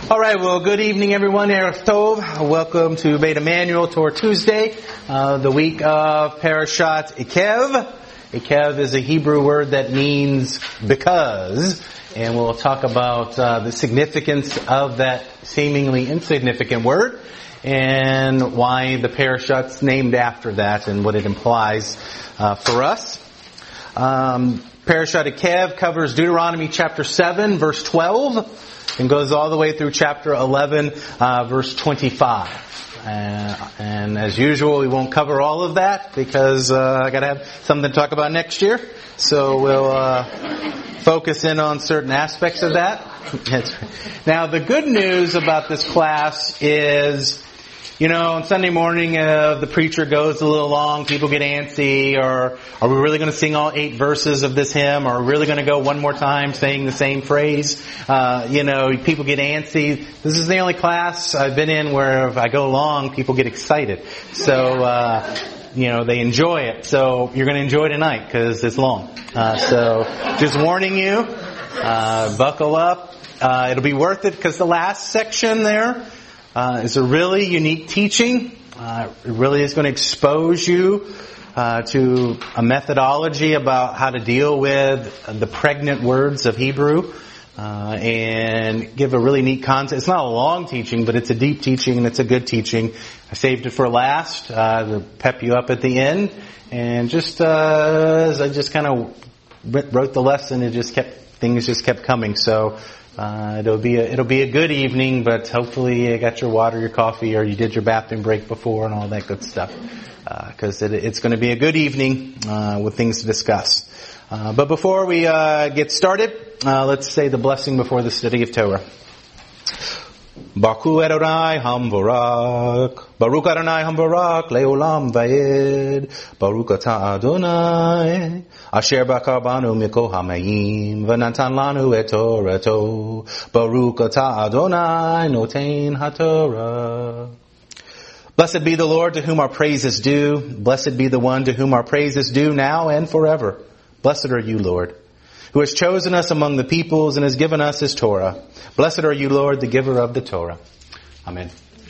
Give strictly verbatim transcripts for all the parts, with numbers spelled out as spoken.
All right, well, good evening, everyone. Erev Tov. Welcome to Beit Emmanuel Torah Tuesday, uh, the week of Parashat Ekev. Ekev is a Hebrew word that means because, and we'll talk about uh, the significance of that seemingly insignificant word and why the parashat's named after that and what it implies uh, for us. Um, Parashat Ekev covers Deuteronomy chapter seven, verse twelve. And goes all the way through chapter eleven, uh, verse twenty-five. Uh, and as usual, we won't cover all of that because uh, I got to have something to talk about next year. So we'll uh, focus in on certain aspects of that. Now, the good news about this class is, you know, on Sunday morning, uh, the preacher goes a little long, people get antsy, or are we really going to sing all eight verses of this hymn, or are we really going to go one more time saying the same phrase? Uh, you know, people get antsy. This is the only class I've been in where if I go long, people get excited. So, uh, you know, they enjoy it. So you're going to enjoy tonight because it's long. Uh, so just warning you, uh, buckle up. Uh, it'll be worth it because the last section there, Uh, it's a really unique teaching. Uh, it really is going to expose you uh, to a methodology about how to deal with the pregnant words of Hebrew uh, and give a really neat concept. It's not a long teaching, but it's a deep teaching and it's a good teaching. I saved it for last uh, to pep you up at the end. And just uh, as I just kind of wrote the lesson, it just kept things just kept coming. So. Uh, it'll be a, it'll be a good evening, but hopefully you got your water, your coffee, or you did your bathroom break before and all that good stuff. Uh, cause it, it's going to be a good evening, uh, with things to discuss. Uh, but before we, uh, get started, uh, let's say the blessing before the study of Torah. Baruch Adonai Hamvarak, Baruch Adonai Hamvarak, Leolam Vayed, Baruch Atah Adonai, Asher Bakar Banu Mikol Hamayim, V'natan Lanu Et Torato, Baruch Atah Adonai, Noten HaTorah. Blessed be the Lord to whom our praise is due. Blessed be the one to whom our praise is due now and forever. Blessed are you, Lord, who has chosen us among the peoples and has given us his Torah. Blessed are you, Lord, the giver of the Torah. Amen.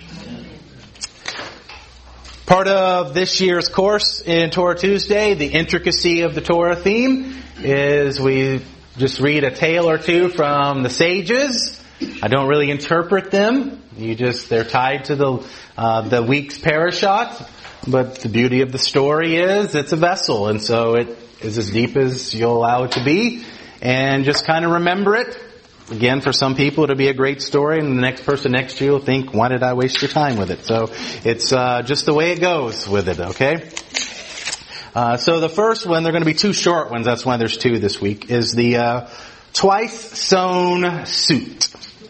Part of this year's course in Torah Tuesday, the intricacy of the Torah theme, is we just read a tale or two from the sages. I don't really interpret them. You just, they're tied to the, uh, the week's parashat. But the beauty of the story is it's a vessel. And so it is as deep as you'll allow it to be. And just kind of remember it. Again, for some people it'll be a great story, and the next person next to you will think, why did I waste your time with it? So it's uh just the way it goes with it, okay? Uh so the first one, they're going to be two short ones, that's why there's two this week, is the uh twice sewn suit.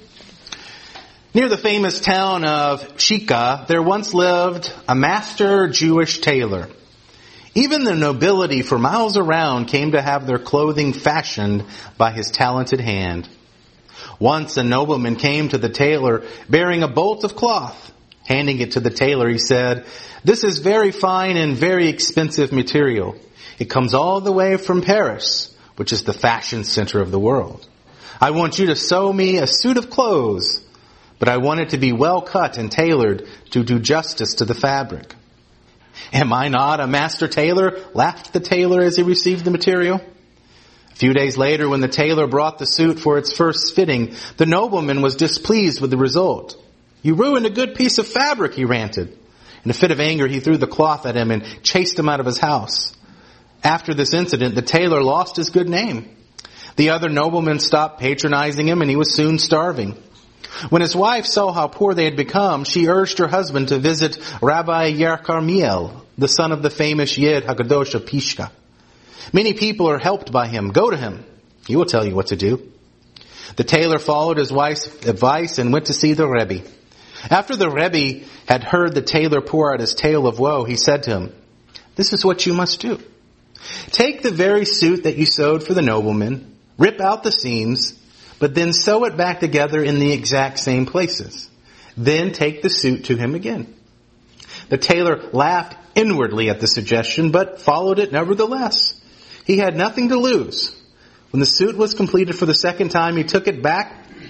Near the famous town of Shika, there once lived a master Jewish tailor. Even the nobility for miles around came to have their clothing fashioned by his talented hand. Once a nobleman came to the tailor bearing a bolt of cloth. Handing it to the tailor, he said, "This is very fine and very expensive material. It comes all the way from Paris, which is the fashion center of the world. I want you to sew me a suit of clothes, but I want it to be well cut and tailored to do justice to the fabric." "Am I not a master tailor?" laughed the tailor as he received the material. A few days later, when the tailor brought the suit for its first fitting, the nobleman was displeased with the result. "You ruined a good piece of fabric," he ranted. In a fit of anger, he threw the cloth at him and chased him out of his house. After this incident, the tailor lost his good name. The other noblemen stopped patronizing him, and he was soon starving. When his wife saw how poor they had become, she urged her husband to visit Rabbi Yerkarmiel, the son of the famous Yid Hakadosh of Pishka. "Many people are helped by him. Go to him. He will tell you what to do." The tailor followed his wife's advice and went to see the Rebbe. After the Rebbe had heard the tailor pour out his tale of woe, he said to him, "This is what you must do. Take the very suit that you sewed for the nobleman, rip out the seams, but then sew it back together in the exact same places. Then take the suit to him again." The tailor laughed inwardly at the suggestion, but followed it nevertheless. He had nothing to lose. When the suit was completed for the second time, he took it back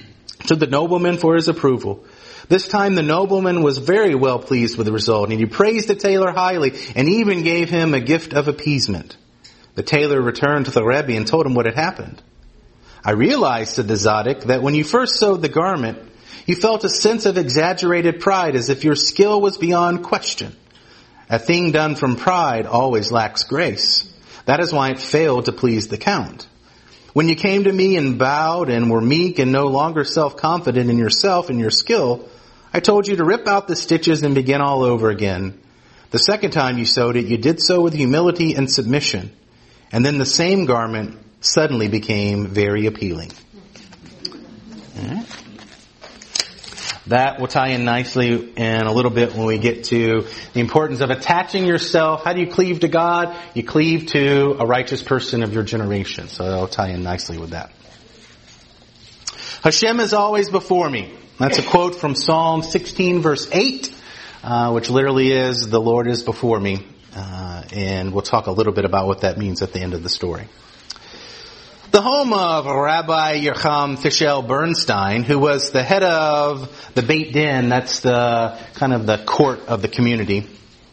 to the nobleman for his approval. This time the nobleman was very well pleased with the result, and he praised the tailor highly and even gave him a gift of appeasement. The tailor returned to the Rebbe and told him what had happened. I realized, said the Tzaddik, that when you first sewed the garment, you felt a sense of exaggerated pride as if your skill was beyond question. A thing done from pride always lacks grace. That is why it failed to please the Count. When you came to me and bowed and were meek and no longer self-confident in yourself and your skill, I told you to rip out the stitches and begin all over again. The second time you sewed it, you did so with humility and submission. And then the same garment suddenly became very appealing. Right. That will tie in nicely in a little bit when we get to the importance of attaching yourself. How do you cleave to God? You cleave to a righteous person of your generation. So that'll tie in nicely with that. Hashem is always before me. That's a quote from Psalm sixteen verse eight, uh, which literally is, the Lord is before me. Uh, and we'll talk a little bit about what that means at the end of the story. The home of Rabbi Yercham Fischel Bernstein, who was the head of the Beit Din, that's the kind of the court of the community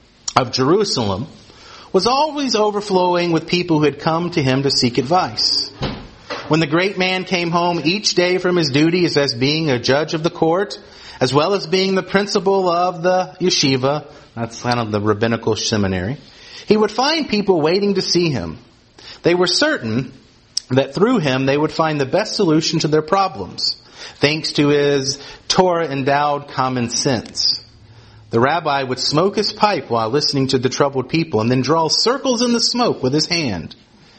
of Jerusalem, was always overflowing with people who had come to him to seek advice. When the great man came home each day from his duties as being a judge of the court, as well as being the principal of the yeshiva, that's kind of the rabbinical seminary, he would find people waiting to see him. They were certain that through him they would find the best solution to their problems, thanks to his Torah-endowed common sense. The rabbi would smoke his pipe while listening to the troubled people and then draw circles in the smoke with his hand.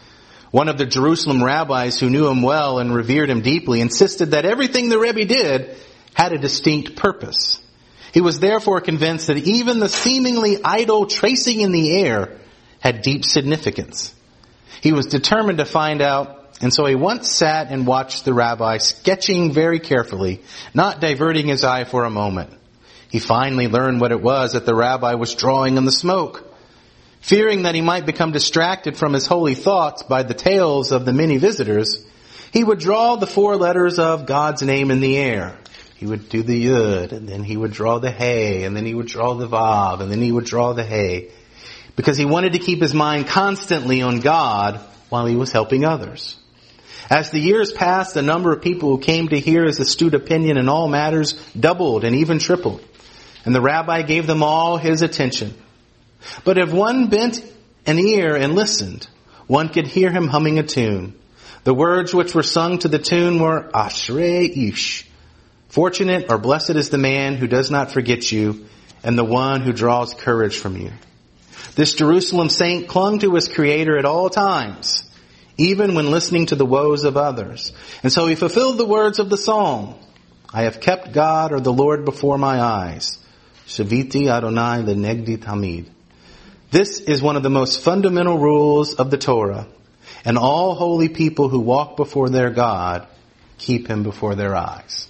One of the Jerusalem rabbis who knew him well and revered him deeply insisted that everything the Rebbe did had a distinct purpose. He was therefore convinced that even the seemingly idle tracing in the air had deep significance. He was determined to find out, and so he once sat and watched the rabbi sketching very carefully, not diverting his eye for a moment. He finally learned what it was that the rabbi was drawing in the smoke. Fearing that he might become distracted from his holy thoughts by the tales of the many visitors, he would draw the four letters of God's name in the air. He would do the Yud, and then he would draw the Hey, and then he would draw the Vav, and then he would draw the Hey, because he wanted to keep his mind constantly on God while he was helping others. As the years passed, the number of people who came to hear his astute opinion in all matters doubled and even tripled, and the rabbi gave them all his attention. But if one bent an ear and listened, one could hear him humming a tune. The words which were sung to the tune were Ashrei Ish. Fortunate or blessed is the man who does not forget you, and the one who draws courage from you. This Jerusalem saint clung to his Creator at all times, even when listening to the woes of others. And so he fulfilled the words of the song, I have kept God or the Lord before my eyes. Shaviti Adonai lenegdi tamid. This is one of the most fundamental rules of the Torah, and all holy people who walk before their God keep him before their eyes.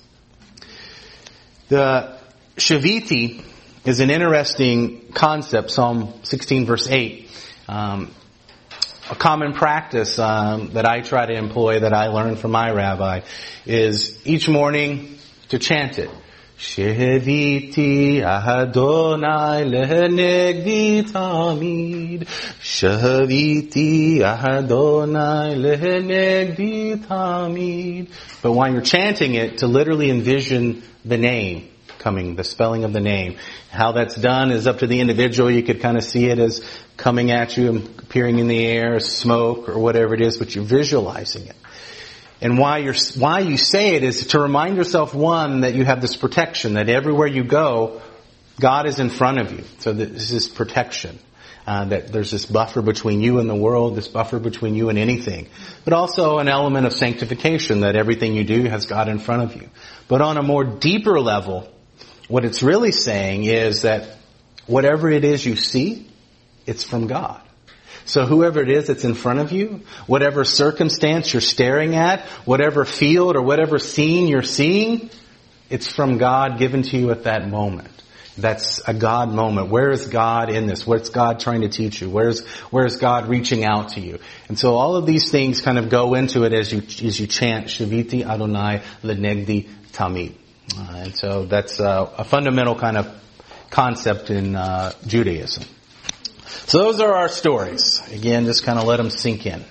The Shaviti is an interesting concept, Psalm sixteen verse eight. Um, a common practice um, that I try to employ, that I learned from my rabbi, is each morning to chant it. Shaviti Adonai lenegdi tamid. Shaviti Adonai lenegdi tamid. But while you're chanting it, to literally envision the name coming, the spelling of the name. How that's done is up to the individual. You could kind of see it as coming at you and appearing in the air, smoke or whatever it is, but you're visualizing it. And why you're, why you say it is to remind yourself, one, that you have this protection, that everywhere you go, God is in front of you. So this is protection. Uh, that there's this buffer between you and the world, this buffer between you and anything. But also an element of sanctification, that everything you do has God in front of you. But on a more deeper level, what it's really saying is that whatever it is you see, it's from God. So whoever it is that's in front of you, whatever circumstance you're staring at, whatever field or whatever scene you're seeing, it's from God, given to you at that moment. That's a God moment. Where is God in this? What's God trying to teach you? Where's, where's God reaching out to you? And so all of these things kind of go into it as you, as you chant Shaviti Adonai Lenegdi Tamid. Uh, and so that's uh, a fundamental kind of concept in uh, Judaism. So those are our stories. Again, just kind of let them sink in.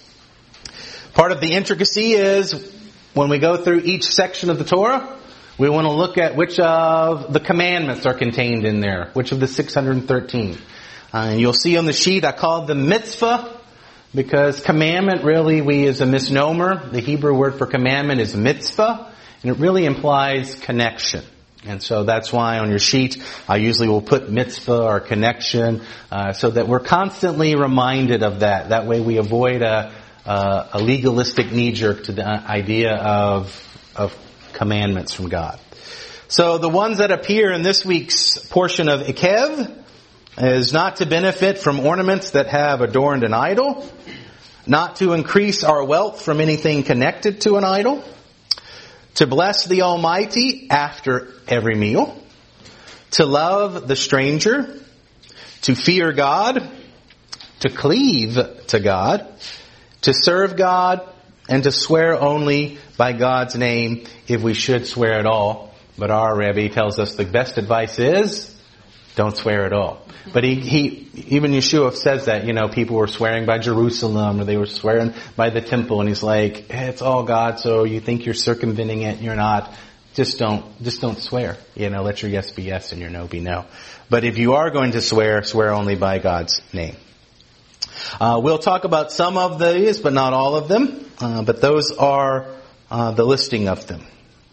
Part of the intricacy is when we go through each section of the Torah, we want to look at which of the commandments are contained in there, which of the six hundred thirteen. Uh, and you'll see on the sheet I call them mitzvah, because commandment really we is a misnomer. The Hebrew word for commandment is mitzvah, and it really implies connection. And so that's why on your sheet I usually will put mitzvah or connection, uh, so that we're constantly reminded of that. That way we avoid a, a, a legalistic knee-jerk to the idea of of commandments from God. So the ones that appear in this week's portion of Ekev is not to benefit from ornaments that have adorned an idol, not to increase our wealth from anything connected to an idol, to bless the Almighty after every meal, to love the stranger, to fear God, to cleave to God, to serve God, and to swear only by God's name if we should swear at all. But our Rebbe tells us the best advice is don't swear at all. But he, he, even Yeshua says that, you know, people were swearing by Jerusalem or they were swearing by the temple, and he's like, hey, it's all God, so you think you're circumventing it and you're not. Just don't, just don't swear. You know, let your yes be yes and your no be no. But if you are going to swear, swear only by God's name. Uh, we'll talk about some of these, but not all of them. Uh, but those are uh, the listing of them.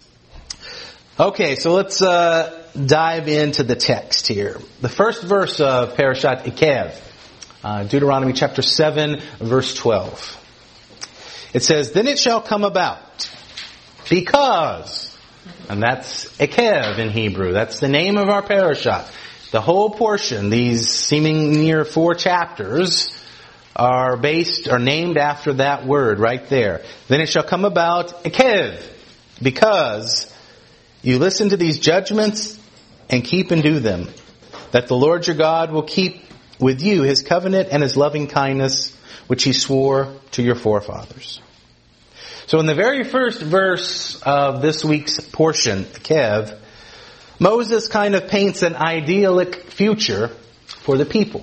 Okay, so let's uh, dive into the text here. The first verse of Parashat Ekev, uh, Deuteronomy chapter seven, verse twelve. It says, "Then it shall come about, because," and that's Ekev in Hebrew. That's the name of our parashat. The whole portion, these seeming near four chapters, are based, are named after that word right there. Then it shall come about, Ekev, because you listen to these judgments and keep and do them, that the Lord your God will keep with you his covenant and his loving kindness, which he swore to your forefathers. So in the very first verse of this week's portion, Ekev, Moses kind of paints an idyllic future for the people.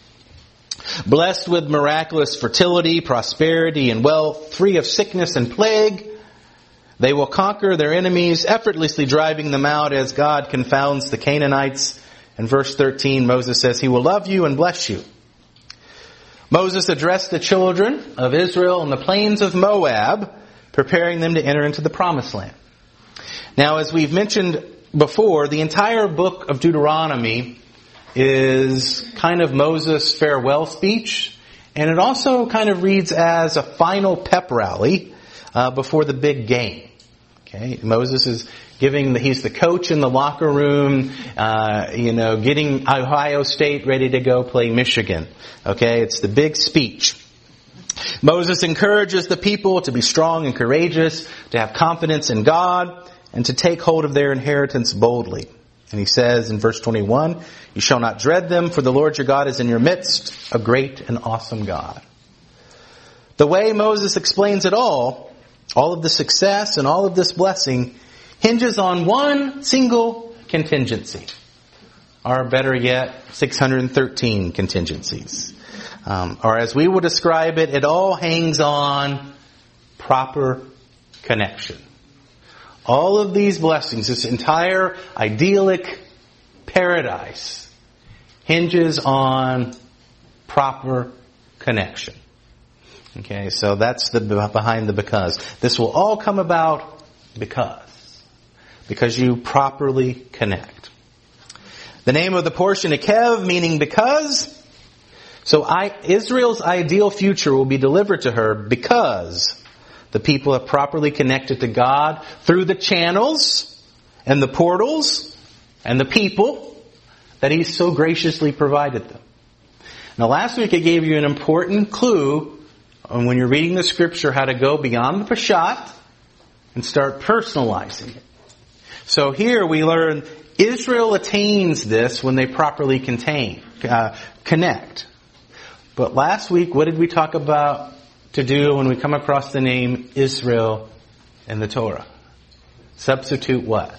Blessed with miraculous fertility, prosperity, and wealth, free of sickness and plague, they will conquer their enemies, effortlessly driving them out as God confounds the Canaanites. In verse thirteen, Moses says, he will love you and bless you. Moses addressed the children of Israel on the plains of Moab, preparing them to enter into the promised land. Now, as we've mentioned before, the entire book of Deuteronomy is kind of Moses' farewell speech, and it also kind of reads as a final pep rally uh, before the big game. Okay, Moses is giving the, he's the coach in the locker room, uh, you know, getting Ohio State ready to go play Michigan. Okay, it's the big speech. Moses encourages the people to be strong and courageous, to have confidence in God, and to take hold of their inheritance boldly. And he says in verse twenty-one, you shall not dread them, for the Lord your God is in your midst, a great and awesome God. The way Moses explains it all, all of the success and all of this blessing, hinges on one single contingency. Or better yet, six hundred thirteen contingencies. Um, or as we would describe it, it all hangs on proper connection. All of these blessings, this entire idyllic paradise, hinges on proper connection. Okay, so that's the behind the because. This will all come about because. Because you properly connect. The name of the portion, Ekev, meaning because. So I, Israel's ideal future will be delivered to her because the people have properly connected to God through the channels and the portals and the people that He's so graciously provided them. Now last week I gave you an important clue on when you're reading the scripture how to go beyond the Peshat and start personalizing it. So here we learn Israel attains this when they properly contain, uh, connect. But last week, what did we talk about to do when we come across the name Israel in the Torah? Substitute what?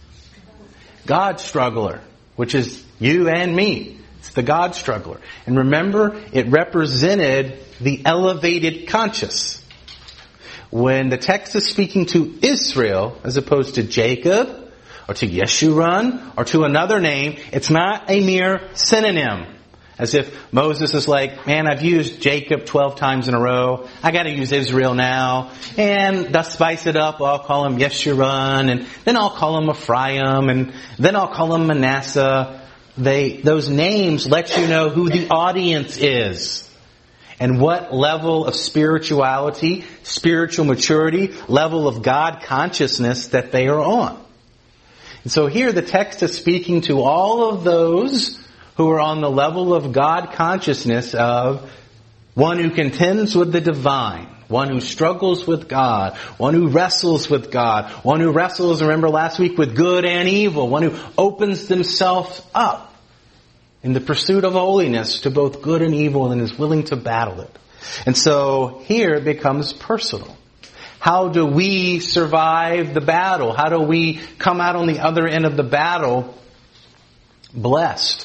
God struggler, which is you and me. It's the God struggler. And remember, it represented the elevated conscious. When the text is speaking to Israel, as opposed to Jacob, or to Yeshurun, or to another name, it's not a mere synonym. As if Moses is like, man, I've used Jacob twelve times in a row. I gotta use Israel now. And to spice it up, I'll call him Yeshurun, and then I'll call him Ephraim, and then I'll call him Manasseh. They, those names let you know who the audience is. And what level of spirituality, spiritual maturity, level of God consciousness that they are on. And so here the text is speaking to all of those who are on the level of God consciousness of one who contends with the divine, one who struggles with God, one who wrestles with God, one who wrestles, remember last week, with good and evil, one who opens themselves up in the pursuit of holiness to both good and evil and is willing to battle it. And so here it becomes personal. How do we survive the battle? How do we come out on the other end of the battle blessed?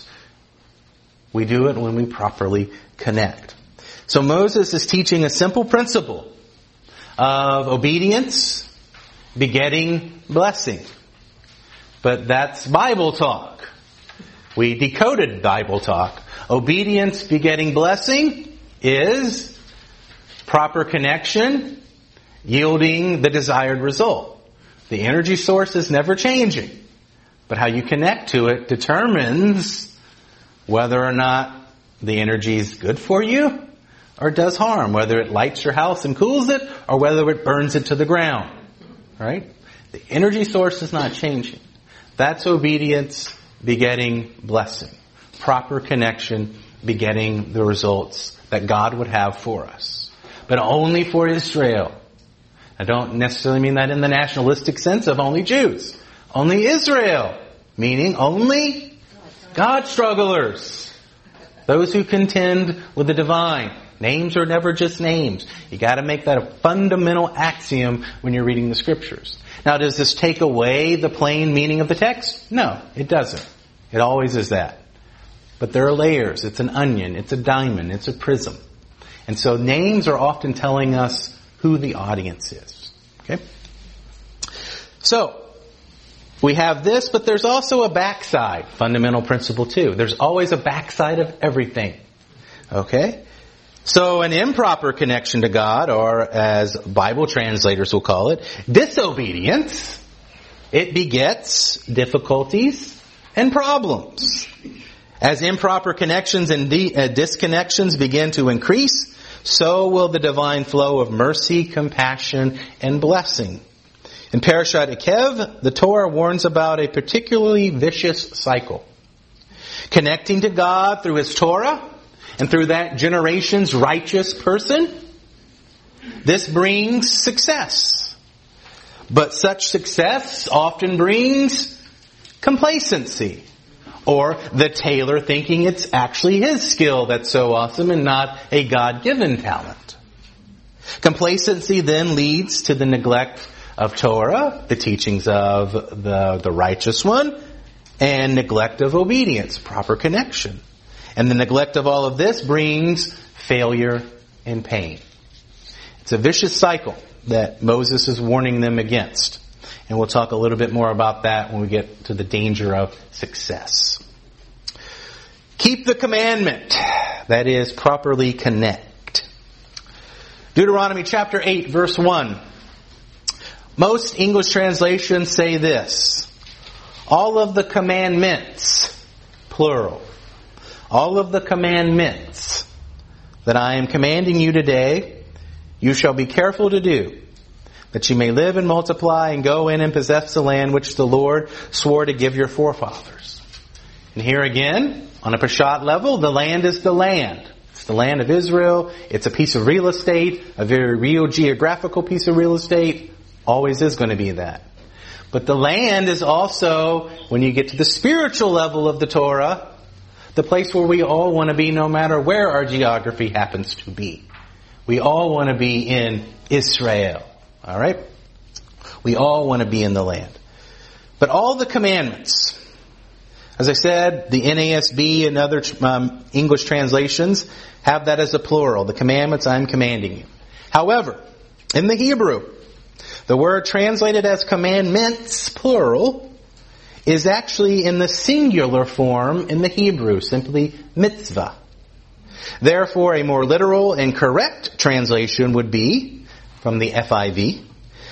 We do it when we properly connect. So Moses is teaching a simple principle of obedience begetting blessing. But that's Bible talk. We decoded Bible talk. Obedience begetting blessing is proper connection yielding the desired result. The energy source is never changing. But how you connect to it determines whether or not the energy is good for you or does harm. Whether it lights your house and cools it or whether it burns it to the ground. Right? The energy source is not changing. That's obedience begetting blessing. Proper connection begetting the results that God would have for us. But only for Israel. I don't necessarily mean that in the nationalistic sense of only Jews. Only Israel. Meaning only God strugglers. Those who contend with the divine. Names are never just names. You got to make that a fundamental axiom when you're reading the scriptures. Now, does this take away the plain meaning of the text? No, it doesn't. It always is that. But there are layers. It's an onion. It's a diamond. It's a prism. And so names are often telling us who the audience is. Okay? So, we have this, but there's also a backside. Fundamental principle two. There's always a backside of everything. Okay? So an improper connection to God, or as Bible translators will call it, disobedience, it begets difficulties and problems. As improper connections and de- uh, disconnections begin to increase, so will the divine flow of mercy, compassion, and blessing. In Parashat Ekev, the Torah warns about a particularly vicious cycle. Connecting to God through His Torah, and through that generation's righteous person, this brings success. But such success often brings complacency. Or the tailor thinking it's actually his skill that's so awesome and not a God-given talent. Complacency then leads to the neglect of Torah, the teachings of the, the righteous one, and neglect of obedience, proper connection. And the neglect of all of this brings failure and pain. It's a vicious cycle that Moses is warning them against. And we'll talk a little bit more about that when we get to the danger of success. Keep the commandment. That is, properly connect. Deuteronomy chapter eight, verse one. Most English translations say this: all of the commandments, plural, all of the commandments that I am commanding you today, you shall be careful to do, that you may live and multiply and go in and possess the land which the Lord swore to give your forefathers. And here again, on a Peshat level, the land is the land. It's the land of Israel. It's a piece of real estate, a very real geographical piece of real estate. Always is going to be that. But the land is also, when you get to the spiritual level of the Torah, the place where we all want to be no matter where our geography happens to be. We all want to be in Israel. All right? We all want to be in the land. But all the commandments, as I said, the N A S B and other um, English translations have that as a plural. The commandments I'm commanding you. However, in the Hebrew, the word translated as commandments, plural, is actually in the singular form in the Hebrew, simply mitzvah. Therefore, a more literal and correct translation would be, from the F I V,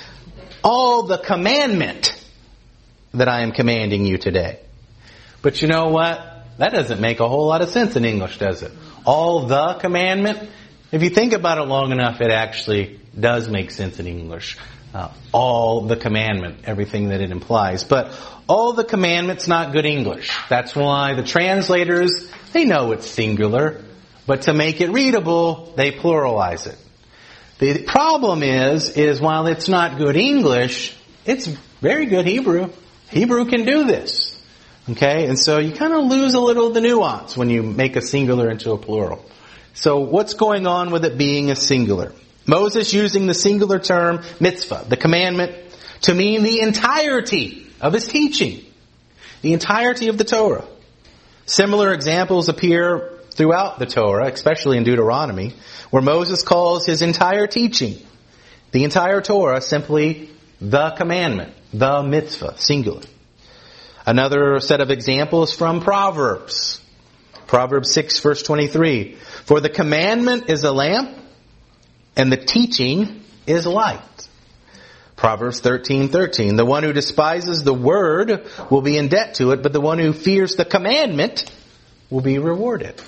all the commandment that I am commanding you today. But you know what? That doesn't make a whole lot of sense in English, does it? All the commandment? If you think about it long enough, it actually does make sense in English. Uh, all the commandment, everything that it implies. But all the commandment's not good English. That's why the translators, they know it's singular, but to make it readable, they pluralize it. The problem is, is while it's not good English, it's very good Hebrew. Hebrew can do this. Okay? And so you kind of lose a little of the nuance when you make a singular into a plural. So what's going on with it being a singular? Moses using the singular term mitzvah, the commandment, to mean the entirety of his teaching. The entirety of the Torah. Similar examples appear throughout the Torah, especially in Deuteronomy, where Moses calls his entire teaching, the entire Torah, simply the commandment, the mitzvah, singular. Another set of examples from Proverbs. Proverbs six, verse twenty-three. For the commandment is a lamp, and the teaching is light. Proverbs thirteen, thirteen. The one who despises the word will be in debt to it, but the one who fears the commandment will be rewarded.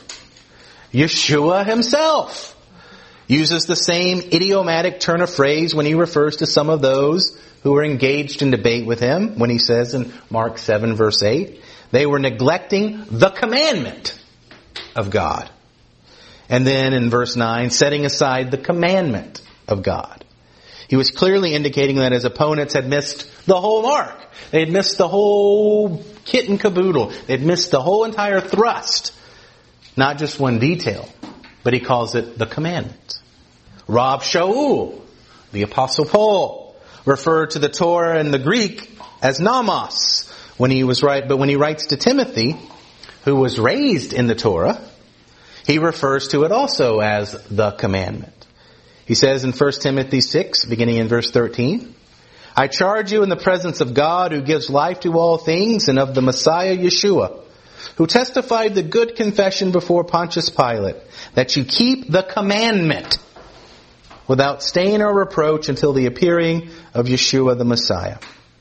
Yeshua himself uses the same idiomatic turn of phrase when he refers to some of those who were engaged in debate with him, when he says in Mark seven, verse eight, they were neglecting the commandment of God. And then in verse nine, setting aside the commandment of God. He was clearly indicating that his opponents had missed the whole mark. They had missed the whole kit and caboodle. They had missed the whole entire thrust. Not just one detail, but he calls it the commandment. Rab Shaul, the Apostle Paul, referred to the Torah in the Greek as nomos when he was right, but when he writes to Timothy, who was raised in the Torah, he refers to it also as the commandment. He says in First Timothy six, beginning in verse thirteen, I charge you in the presence of God who gives life to all things and of the Messiah Yeshua, who testified the good confession before Pontius Pilate, that you keep the commandment without stain or reproach until the appearing of Yeshua the Messiah.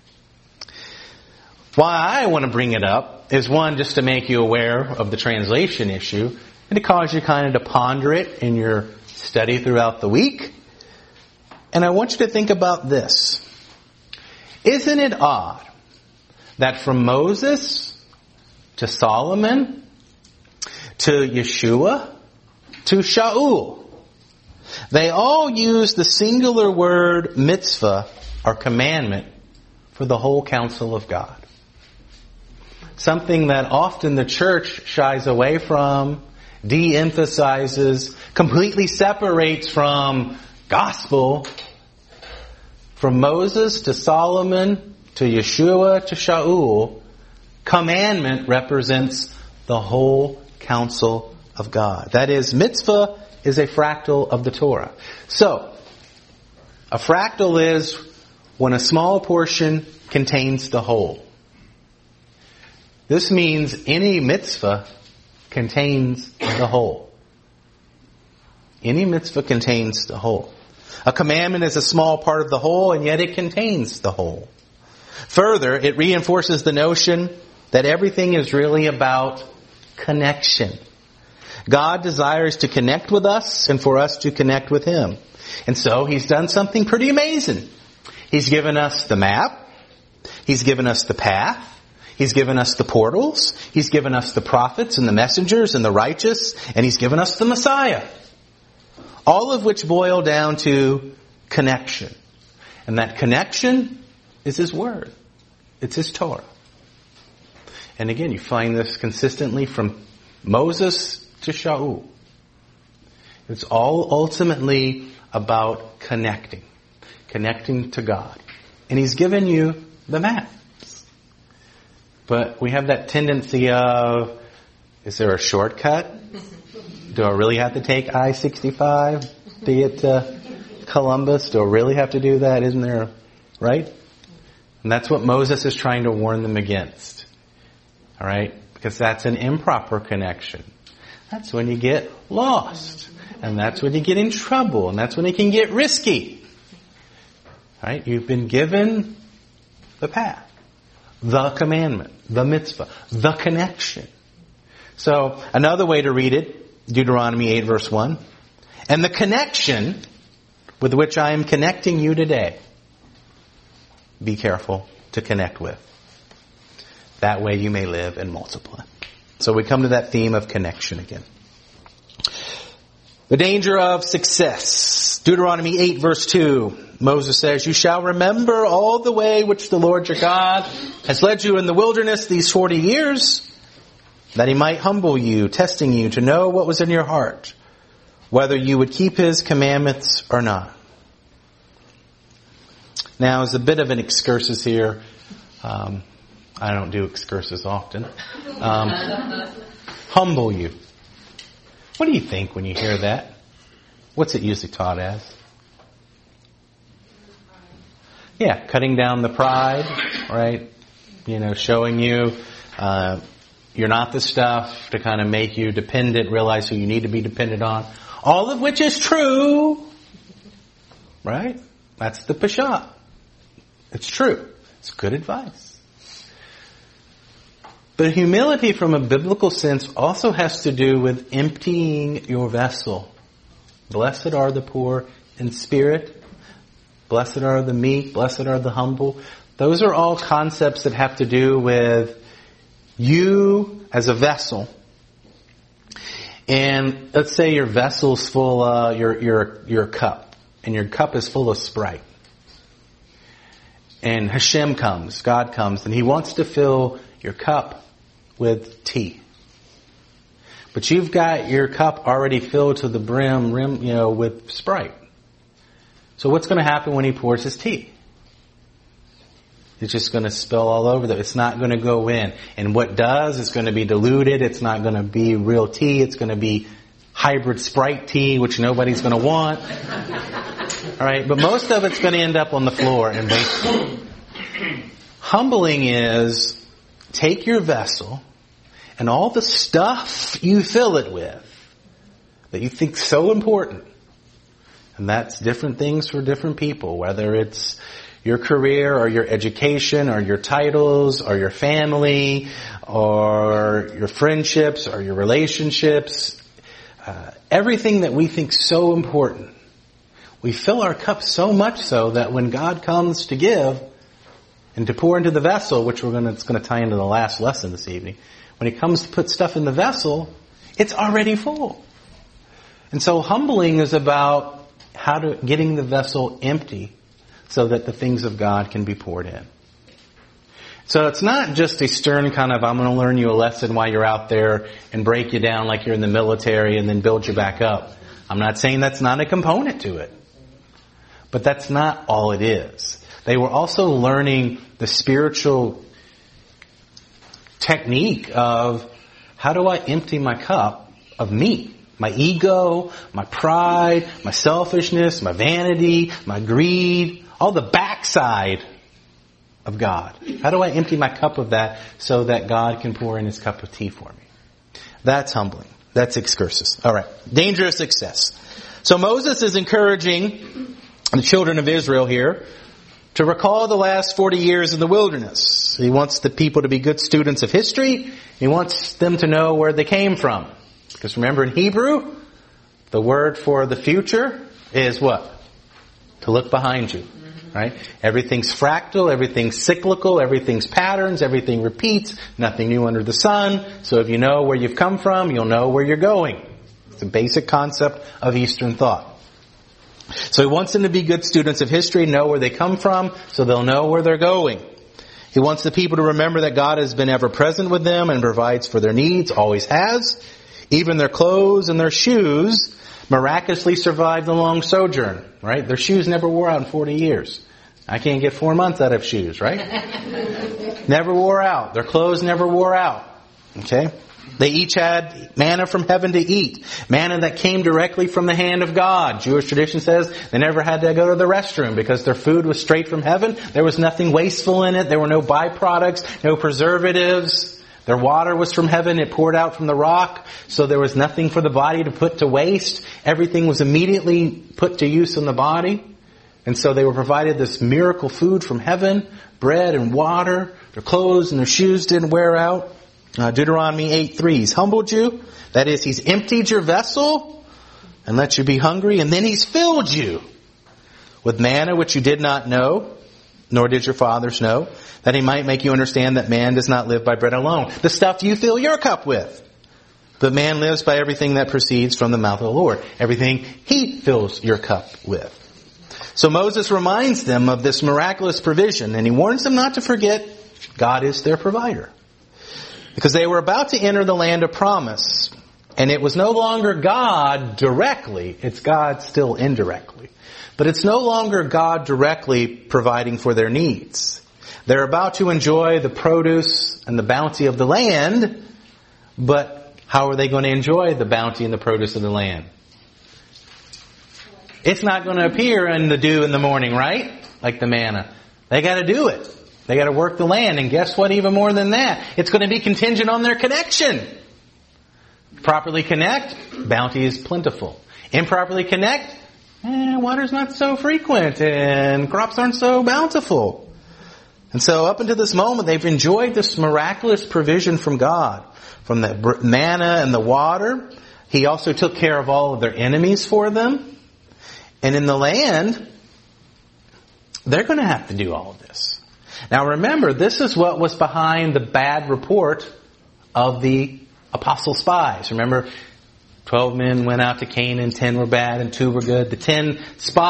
Why I want to bring it up is, one, just to make you aware of the translation issue and to cause you kind of to ponder it in your study throughout the week. And I want you to think about this. Isn't it odd that from Moses to Solomon to Yeshua to Shaul, they all use the singular word mitzvah or commandment for the whole counsel of God? Something that often the church shies away from, de-emphasizes, completely separates from gospel. From Moses to Solomon to Yeshua to Shaul, commandment represents the whole counsel of God. That is, mitzvah is a fractal of the Torah. So, a fractal is when a small portion contains the whole. This means any mitzvah contains the whole. Any mitzvah contains the whole. A commandment is a small part of the whole, and yet it contains the whole. Further, it reinforces the notion that everything is really about connection. God desires to connect with us and for us to connect with Him. And so He's done something pretty amazing. He's given us the map. He's given us the path. He's given us the portals. He's given us the prophets and the messengers and the righteous. And He's given us the Messiah. All of which boil down to connection. And that connection is His Word. It's His Torah. And again, you find this consistently from Moses to Shaul. It's all ultimately about connecting. Connecting to God. And He's given you the maps. But we have that tendency of, is there a shortcut? Do I really have to take I sixty-five to get to Columbus? Do I really have to do that? Isn't there, right? And that's what Moses is trying to warn them against. All right? Because that's an improper connection. That's when you get lost. And that's when you get in trouble. And that's when it can get risky. All right? You've been given the path, the commandment, the mitzvah, the connection. So another way to read it, Deuteronomy eight verse one. And the connection with which I am connecting you today, be careful to connect with. That way you may live and multiply. So we come to that theme of connection again. The danger of success. Deuteronomy eight verse two. Moses says, you shall remember all the way which the Lord your God has led you in the wilderness these forty years, that He might humble you, testing you to know what was in your heart, whether you would keep His commandments or not. Now, as a bit of an excursus here, um, I don't do excursus often. Um, humble you. What do you think when you hear that? What's it usually taught as? Yeah, cutting down the pride, right? You know, showing you uh, you're not the stuff, to kind of make you dependent, realize who you need to be dependent on. All of which is true, right? That's the Peshat. It's true. It's good advice. But humility from a biblical sense also has to do with emptying your vessel. Blessed are the poor in spirit. Blessed are the meek. Blessed are the humble. Those are all concepts that have to do with you as a vessel. And let's say your vessel's full, uh, your, your, your cup. And your cup is full of Sprite. And Hashem comes, God comes, and He wants to fill your cup with tea. But you've got your cup already filled to the brim, rim, you know, with Sprite. So what's going to happen when He pours His tea? It's just going to spill all over there. It's not going to go in. And what does, it's going to be diluted. It's not going to be real tea. It's going to be hybrid Sprite tea, which nobody's going to want. All right, but most of it's going to end up on the floor and basically. Humbling is take your vessel and all the stuff you fill it with that you think so important. And that's different things for different people, whether it's your career or your education or your titles or your family or your friendships or your relationships. Uh, everything that we think so important. We fill our cup so much so that when God comes to give and to pour into the vessel, which we're going to, it's going to tie into the last lesson this evening, when He comes to put stuff in the vessel, it's already full. And so humbling is about how to, getting the vessel empty so that the things of God can be poured in. So it's not just a stern kind of, I'm going to learn you a lesson while you're out there and break you down like you're in the military and then build you back up. I'm not saying that's not a component to it. But that's not all it is. They were also learning the spiritual technique of how do I empty my cup of me? My ego, my pride, my selfishness, my vanity, my greed, all the backside of God. How do I empty my cup of that so that God can pour in His cup of tea for me? That's humbling. That's excursus. All right. Dangerous success. So Moses is encouraging the children of Israel here to recall the last forty years in the wilderness. He wants the people to be good students of history. He wants them to know where they came from. Because remember, in Hebrew, the word for the future is what? To look behind you. Right? Everything's fractal, everything's cyclical, everything's patterns, everything repeats, nothing new under the sun. So if you know where you've come from, you'll know where you're going. It's a basic concept of Eastern thought. So he wants them to be good students of history, know where they come from, so they'll know where they're going. He wants the people to remember that God has been ever present with them and provides for their needs, always has. Even their clothes and their shoes miraculously survived the long sojourn, right? Their shoes never wore out in forty years. I can't get four months out of shoes, right? Never wore out. Their clothes never wore out. Okay? They each had manna from heaven to eat. Manna that came directly from the hand of God. Jewish tradition says they never had to go to the restroom because their food was straight from heaven. There was nothing wasteful in it. There were no byproducts, no preservatives. Their water was from heaven. It poured out from the rock. So there was nothing for the body to put to waste. Everything was immediately put to use in the body. And so they were provided this miracle food from heaven, bread and water. Their clothes and their shoes didn't wear out. Uh, Deuteronomy eight three, He's humbled you. That is, He's emptied your vessel and let you be hungry. And then He's filled you with manna which you did not know, nor did your fathers know, that He might make you understand that man does not live by bread alone. The stuff you fill your cup with. But man lives by everything that proceeds from the mouth of the Lord. Everything He fills your cup with. So Moses reminds them of this miraculous provision, and he warns them not to forget God is their provider. Because they were about to enter the land of promise. And it was no longer God directly. It's God still indirectly. But it's no longer God directly providing for their needs. They're about to enjoy the produce and the bounty of the land. But how are they going to enjoy the bounty and the produce of the land? It's not going to appear in the dew in the morning, right? Like the manna. They got to do it. They got to work the land. And guess what? Even more than that, it's going to be contingent on their connection. Properly connect, bounty is plentiful. Improperly connect, eh, water's not so frequent and crops aren't so bountiful. And so up until this moment, they've enjoyed this miraculous provision from God. From the manna and the water. He also took care of all of their enemies for them. And in the land, they're going to have to do all of this. Now remember, this is what was behind the bad report of the apostle spies. Remember, twelve men went out to Canaan, ten were bad and two were good. The ten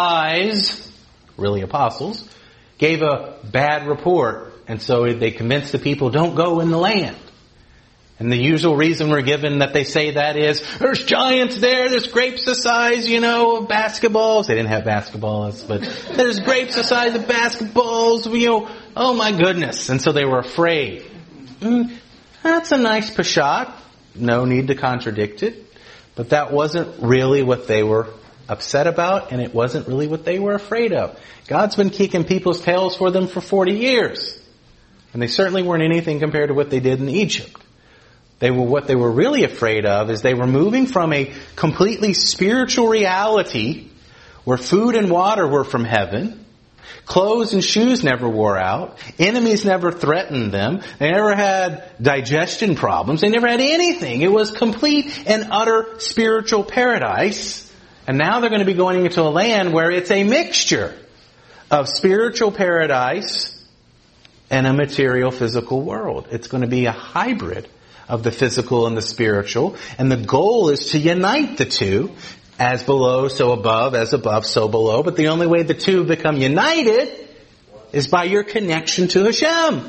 spies, really apostles, gave a bad report. And so they convinced the people, don't go in the land. And the usual reason we're given that they say that is, there's giants there, there's grapes the size, you know, of basketballs. They didn't have basketballs, but there's grapes the size of basketballs, you know, oh my goodness. And so they were afraid. Mm, that's a nice pashat. No need to contradict it. But that wasn't really what they were upset about, and it wasn't really what they were afraid of. God's been kicking people's tails for them for forty years. And they certainly weren't anything compared to what they did in Egypt. They were, what they were really afraid of is they were moving from a completely spiritual reality where food and water were from heaven, clothes and shoes never wore out, enemies never threatened them, they never had digestion problems, they never had anything. It was complete and utter spiritual paradise. And now they're going to be going into a land where it's a mixture of spiritual paradise and a material physical world. It's going to be a hybrid of the physical and the spiritual. And the goal is to unite the two. As below, so above. As above, so below. But the only way the two become united is by your connection to Hashem.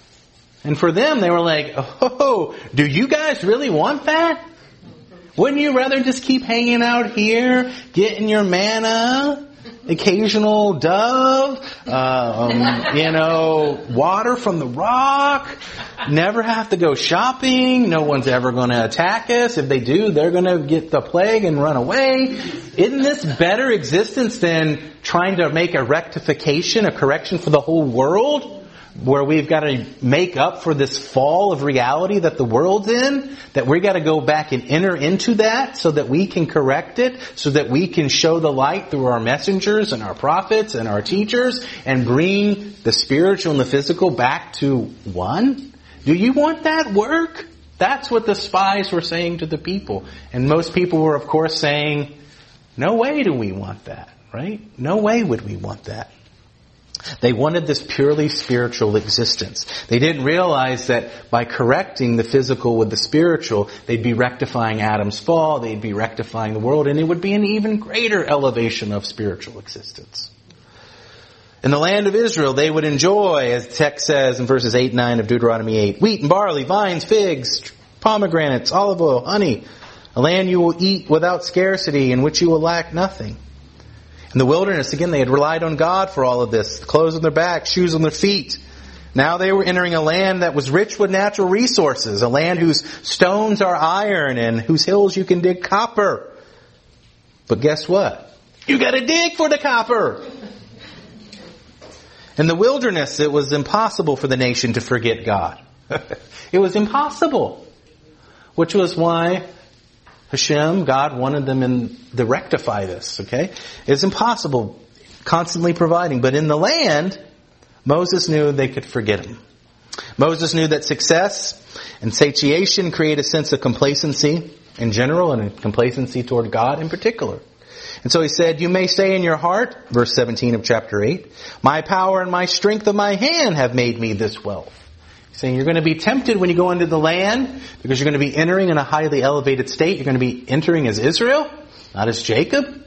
And for them, they were like, oh, do you guys really want that? Wouldn't you rather just keep hanging out here, getting your manna, occasional dove, uh, um, you know, water from the rock, never have to go shopping, no one's ever going to attack us. If they do, they're going to get the plague and run away. Isn't this better existence than trying to make a rectification, a correction for the whole world? Where we've got to make up for this fall of reality that the world's in, that we've got to go back and enter into that so that we can correct it, so that we can show the light through our messengers and our prophets and our teachers and bring the spiritual and the physical back to one? Do you want that work? That's what the spies were saying to the people. And most people were, of course, saying, no way do we want that, right? No way would we want that. They wanted this purely spiritual existence. They didn't realize that by correcting the physical with the spiritual, they'd be rectifying Adam's fall, they'd be rectifying the world, and it would be an even greater elevation of spiritual existence. In the land of Israel, they would enjoy, as the text says in verses eight and nine of Deuteronomy eight, wheat and barley, vines, figs, pomegranates, olive oil, honey, a land you will eat without scarcity, in which you will lack nothing. In the wilderness, again, they had relied on God for all of this. Clothes on their back, shoes on their feet. Now they were entering a land that was rich with natural resources, a land whose stones are iron and whose hills you can dig copper. But guess what? You gotta dig for the copper! In the wilderness, it was impossible for the nation to forget God. It was impossible. Which was why Hashem, God, wanted them in, to rectify this, okay? It's impossible, constantly providing. But in the land, Moses knew they could forget him. Moses knew that success and satiation create a sense of complacency in general and complacency toward God in particular. And so he said, you may say in your heart, verse seventeen of chapter eight, my power and my strength of my hand have made me this wealth. He's saying you're going to be tempted when you go into the land because you're going to be entering in a highly elevated state. You're going to be entering as Israel, not as Jacob.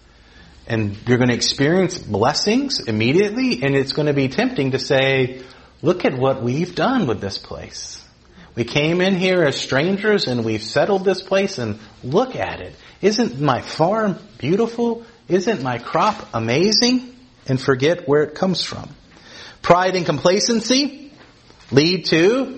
And you're going to experience blessings immediately. And it's going to be tempting to say, look at what we've done with this place. We came in here as strangers and we've settled this place and look at it. Isn't my farm beautiful? Isn't my crop amazing? And forget where it comes from. Pride and complacency lead to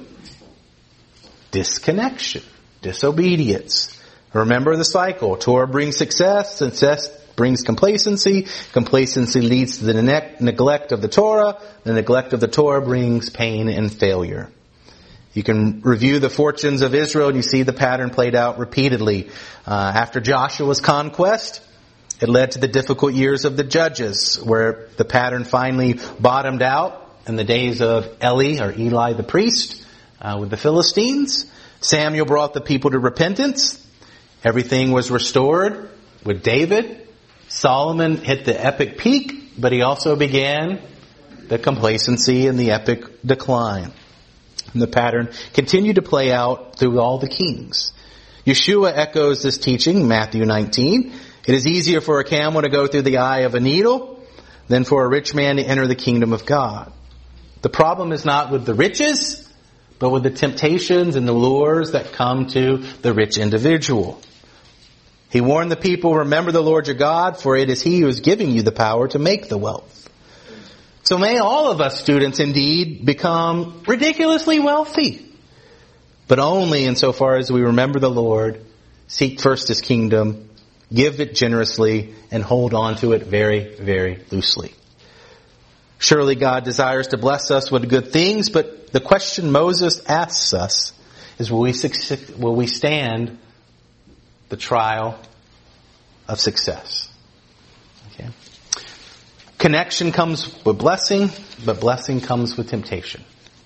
disconnection, disobedience. Remember the cycle. Torah brings success, success brings complacency, complacency leads to the ne- neglect of the Torah, the neglect of the Torah brings pain and failure. You can review the fortunes of Israel and you see the pattern played out repeatedly. Uh, after Joshua's conquest, it led to the difficult years of the judges, where the pattern finally bottomed out in the days of Eli, or Eli the priest, uh, with the Philistines. Samuel brought the people to repentance. Everything was restored with David. Solomon hit the epic peak, but he also began the complacency and the epic decline. And the pattern continued to play out through all the kings. Yeshua echoes this teaching, Matthew nineteen. It is easier for a camel to go through the eye of a needle than for a rich man to enter the kingdom of God. The problem is not with the riches, but with the temptations and the lures that come to the rich individual. He warned the people, remember the Lord your God, for it is He who is giving you the power to make the wealth. So may all of us students indeed become ridiculously wealthy, but only insofar as we remember the Lord, seek first His kingdom, give it generously, and hold on to it very, very loosely. Surely God desires to bless us with good things, but the question Moses asks us is, will we, succeed, will we stand the trial of success? Okay. Connection comes with blessing, but blessing comes with temptation.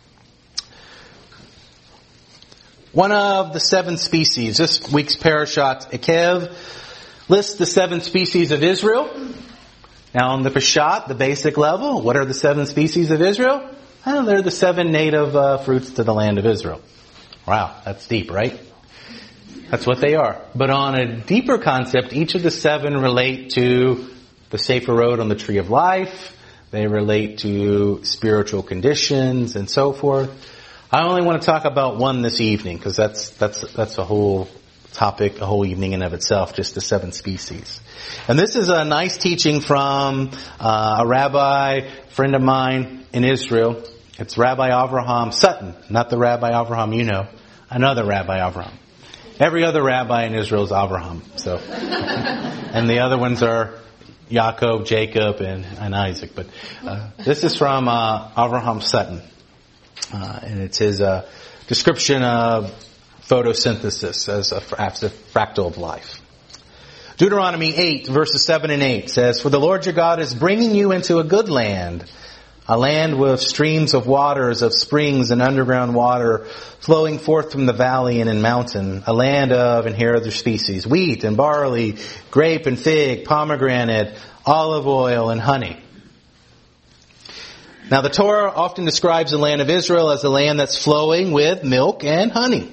One of the seven species, this week's Parashat Ekev lists the seven species of Israel. Now on the Peshat, the basic level, what are the seven species of Israel? Well, they're the seven native uh, fruits to the land of Israel. Wow, that's deep, right? That's what they are. But on a deeper concept, each of the seven relate to the Sefer Road on the Tree of Life. They relate to spiritual conditions and so forth. I only want to talk about one this evening because that's that's that's a whole topic, a whole evening in of itself, just the seven species. And this is a nice teaching from uh, a rabbi friend of mine in Israel. It's Rabbi Avraham Sutton, not the Rabbi Avraham you know, another Rabbi Avraham. Every other rabbi in Israel is Avraham. So, and the other ones are Yaakov, Jacob, and, and Isaac. But uh, this is from uh, Avraham Sutton. Uh, and it's his uh, description of photosynthesis as a, as a fractal of life. Deuteronomy eight, verses seven and eight says, for the Lord your God is bringing you into a good land, a land with streams of waters, of springs and underground water flowing forth from the valley and in mountain, a land of, and here are the species, wheat and barley, grape and fig, pomegranate, olive oil and honey. Now the Torah often describes the land of Israel as a land that's flowing with milk and honey.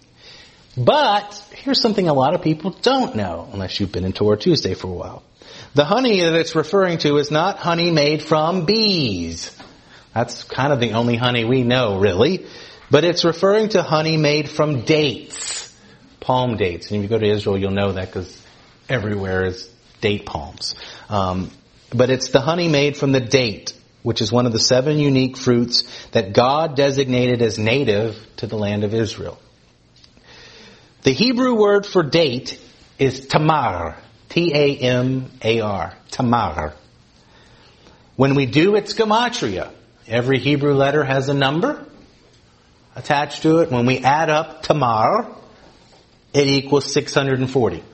But here's something a lot of people don't know, unless you've been in Torah Tuesday for a while. The honey that it's referring to is not honey made from bees. That's kind of the only honey we know, really. But it's referring to honey made from dates, palm dates. And if you go to Israel, you'll know that because everywhere is date palms. Um, but it's the honey made from the date, which is one of the seven unique fruits that God designated as native to the land of Israel. The Hebrew word for date is tamar, T A M A R, tamar. When we do its gematria, every Hebrew letter has a number attached to it. When we add up tamar, it equals six hundred forty.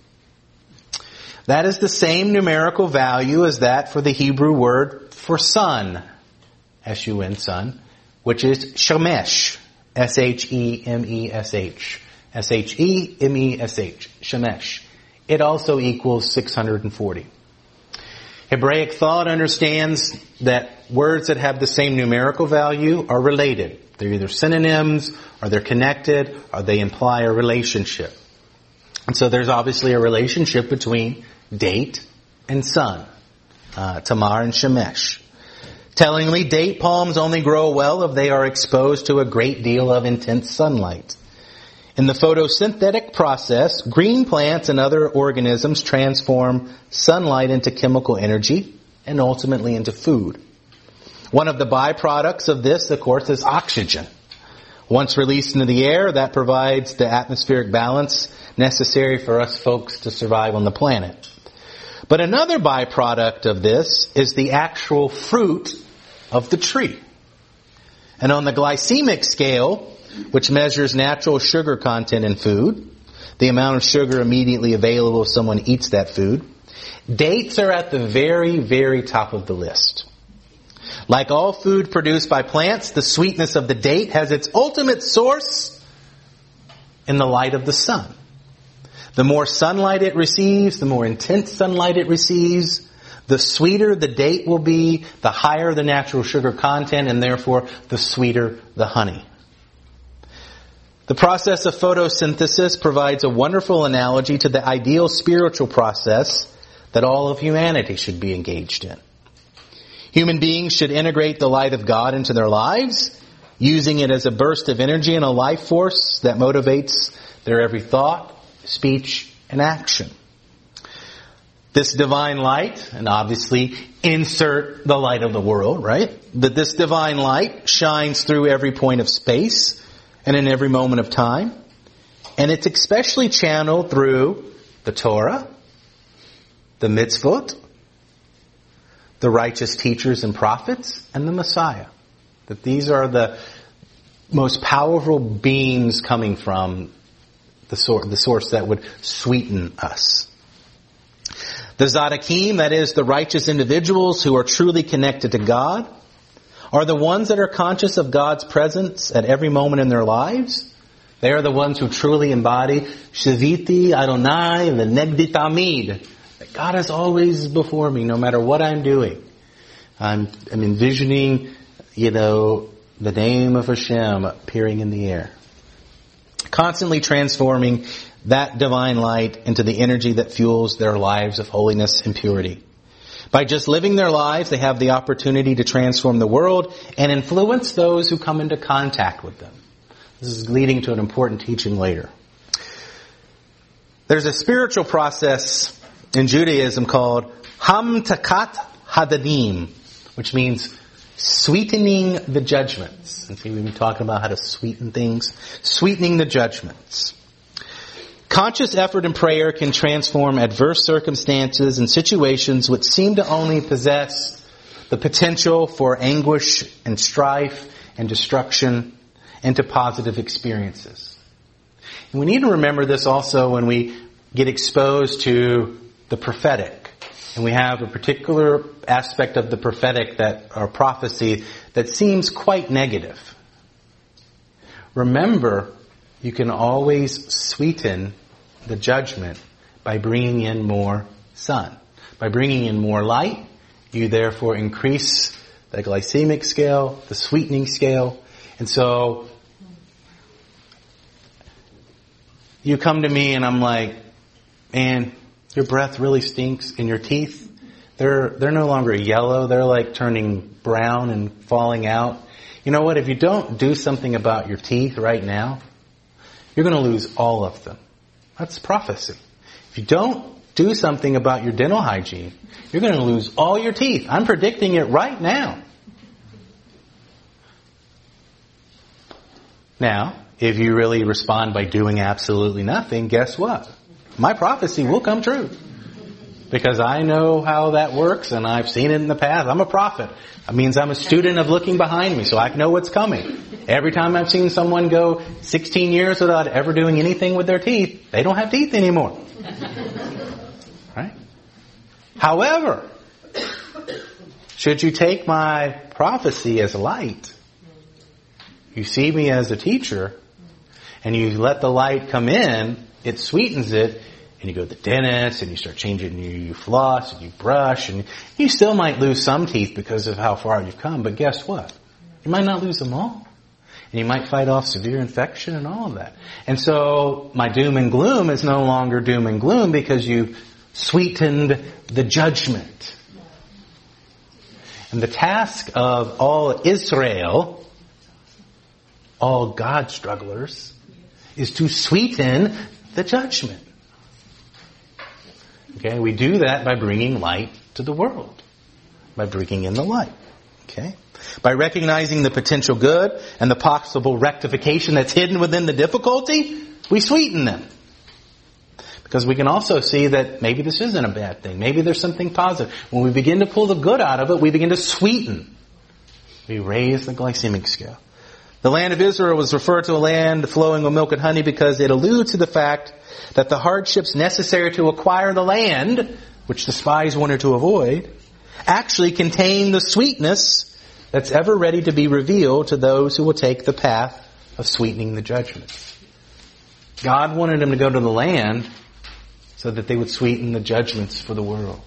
That is the same numerical value as that for the Hebrew word for sun, S U N, sun, which is shemesh, S H E M E S H. S H E M E S H, shemesh. It also equals six hundred forty. Hebraic thought understands that words that have the same numerical value are related. They're either synonyms, or they're connected, or they imply a relationship. And so there's obviously a relationship between date and sun, uh, Tamar and Shemesh. Tellingly, date palms only grow well if they are exposed to a great deal of intense sunlight. In the photosynthetic process, green plants and other organisms transform sunlight into chemical energy and ultimately into food. One of the byproducts of this, of course, is oxygen. Once released into the air, that provides the atmospheric balance necessary for us folks to survive on the planet. But another byproduct of this is the actual fruit of the tree. And on the glycemic scale, which measures natural sugar content in food, the amount of sugar immediately available if someone eats that food, dates are at the very, very top of the list. Like all food produced by plants, the sweetness of the date has its ultimate source in the light of the sun. The more sunlight it receives, the more intense sunlight it receives, the sweeter the date will be, the higher the natural sugar content, and therefore the sweeter the honey. The process of photosynthesis provides a wonderful analogy to the ideal spiritual process that all of humanity should be engaged in. Human beings should integrate the light of God into their lives, using it as a burst of energy and a life force that motivates their every thought, speech, and action. This divine light, and obviously insert the light of the world, right? But this divine light shines through every point of space and in every moment of time. And it's especially channeled through the Torah, the mitzvot, the righteous teachers and prophets, and the Messiah. That these are the most powerful beams coming from the source, the source that would sweeten us. The Tzaddikim, that is, the righteous individuals who are truly connected to God, are the ones that are conscious of God's presence at every moment in their lives. They are the ones who truly embody Shiviti Adonai V'negdi Tamid. That God is always before me, no matter what I'm doing. I'm, I'm envisioning, you know, the name of Hashem appearing in the air. Constantly transforming that divine light into the energy that fuels their lives of holiness and purity. By just living their lives, they have the opportunity to transform the world and influence those who come into contact with them. This is leading to an important teaching later. There's a spiritual process in Judaism called Hamtakat Hadadim, which means sweetening the judgments. And see, we've been talking about how to sweeten things. Sweetening the judgments. Conscious effort and prayer can transform adverse circumstances and situations which seem to only possess the potential for anguish and strife and destruction into positive experiences. And we need to remember this also when we get exposed to the prophetic. And we have a particular aspect of the prophetic that, or prophecy, that seems quite negative. Remember, you can always sweeten the judgment by bringing in more sun. By bringing in more light, you therefore increase the glycemic scale, the sweetening scale. And so, you come to me and I'm like, man, Your breath really stinks, and your teeth, they're they're no longer yellow. They're like turning brown and falling out. You know what? If you don't do something about your teeth right now, you're going to lose all of them. That's prophecy. If you don't do something about your dental hygiene, you're going to lose all your teeth. I'm predicting it right now. Now, if you really respond by doing absolutely nothing, guess what? My prophecy will come true. Because I know how that works and I've seen it in the past. I'm a prophet. That means I'm a student of looking behind me, so I know what's coming. Every time I've seen someone go sixteen years without ever doing anything with their teeth, they don't have teeth anymore. Right? However, should you take my prophecy as light, you see me as a teacher, and you let the light come in, it sweetens it, and you go to the dentist, and you start changing, you, you floss, and you brush, and you still might lose some teeth because of how far you've come, but guess what? You might not lose them all. And you might fight off severe infection and all of that. And so, my doom and gloom is no longer doom and gloom because you sweetened the judgment. And the task of all Israel, all God strugglers, is to sweeten the judgment. Okay, we do that by bringing light to the world. By bringing in the light. Okay? By recognizing the potential good and the possible rectification that's hidden within the difficulty, we sweeten them. Because we can also see that maybe this isn't a bad thing. Maybe there's something positive. When we begin to pull the good out of it, we begin to sweeten. We raise the glycemic scale. The land of Israel was referred to a land flowing with milk and honey because it alludes to the fact that the hardships necessary to acquire the land, which the spies wanted to avoid, actually contain the sweetness that's ever ready to be revealed to those who will take the path of sweetening the judgment. God wanted them to go to the land so that they would sweeten the judgments for the world.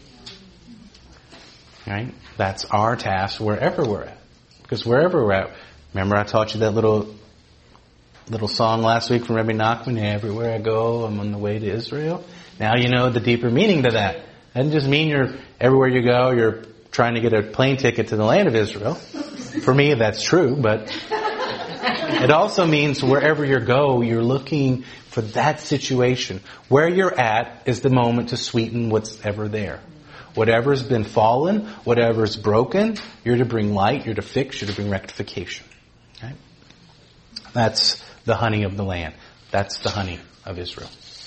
Right? That's our task wherever we're at. Because wherever we're at, remember I taught you that little little song last week from Rebbe Nachman, everywhere I go, I'm on the way to Israel. Now you know the deeper meaning to that. It doesn't just mean you're, everywhere you go, you're trying to get a plane ticket to the land of Israel. For me, that's true, but it also means wherever you go, you're looking for that situation. Where you're at is the moment to sweeten what's ever there. Whatever's been fallen, whatever's broken, you're to bring light, you're to fix, you're to bring rectification. Okay? That's the honey of the land. That's the honey of Israel.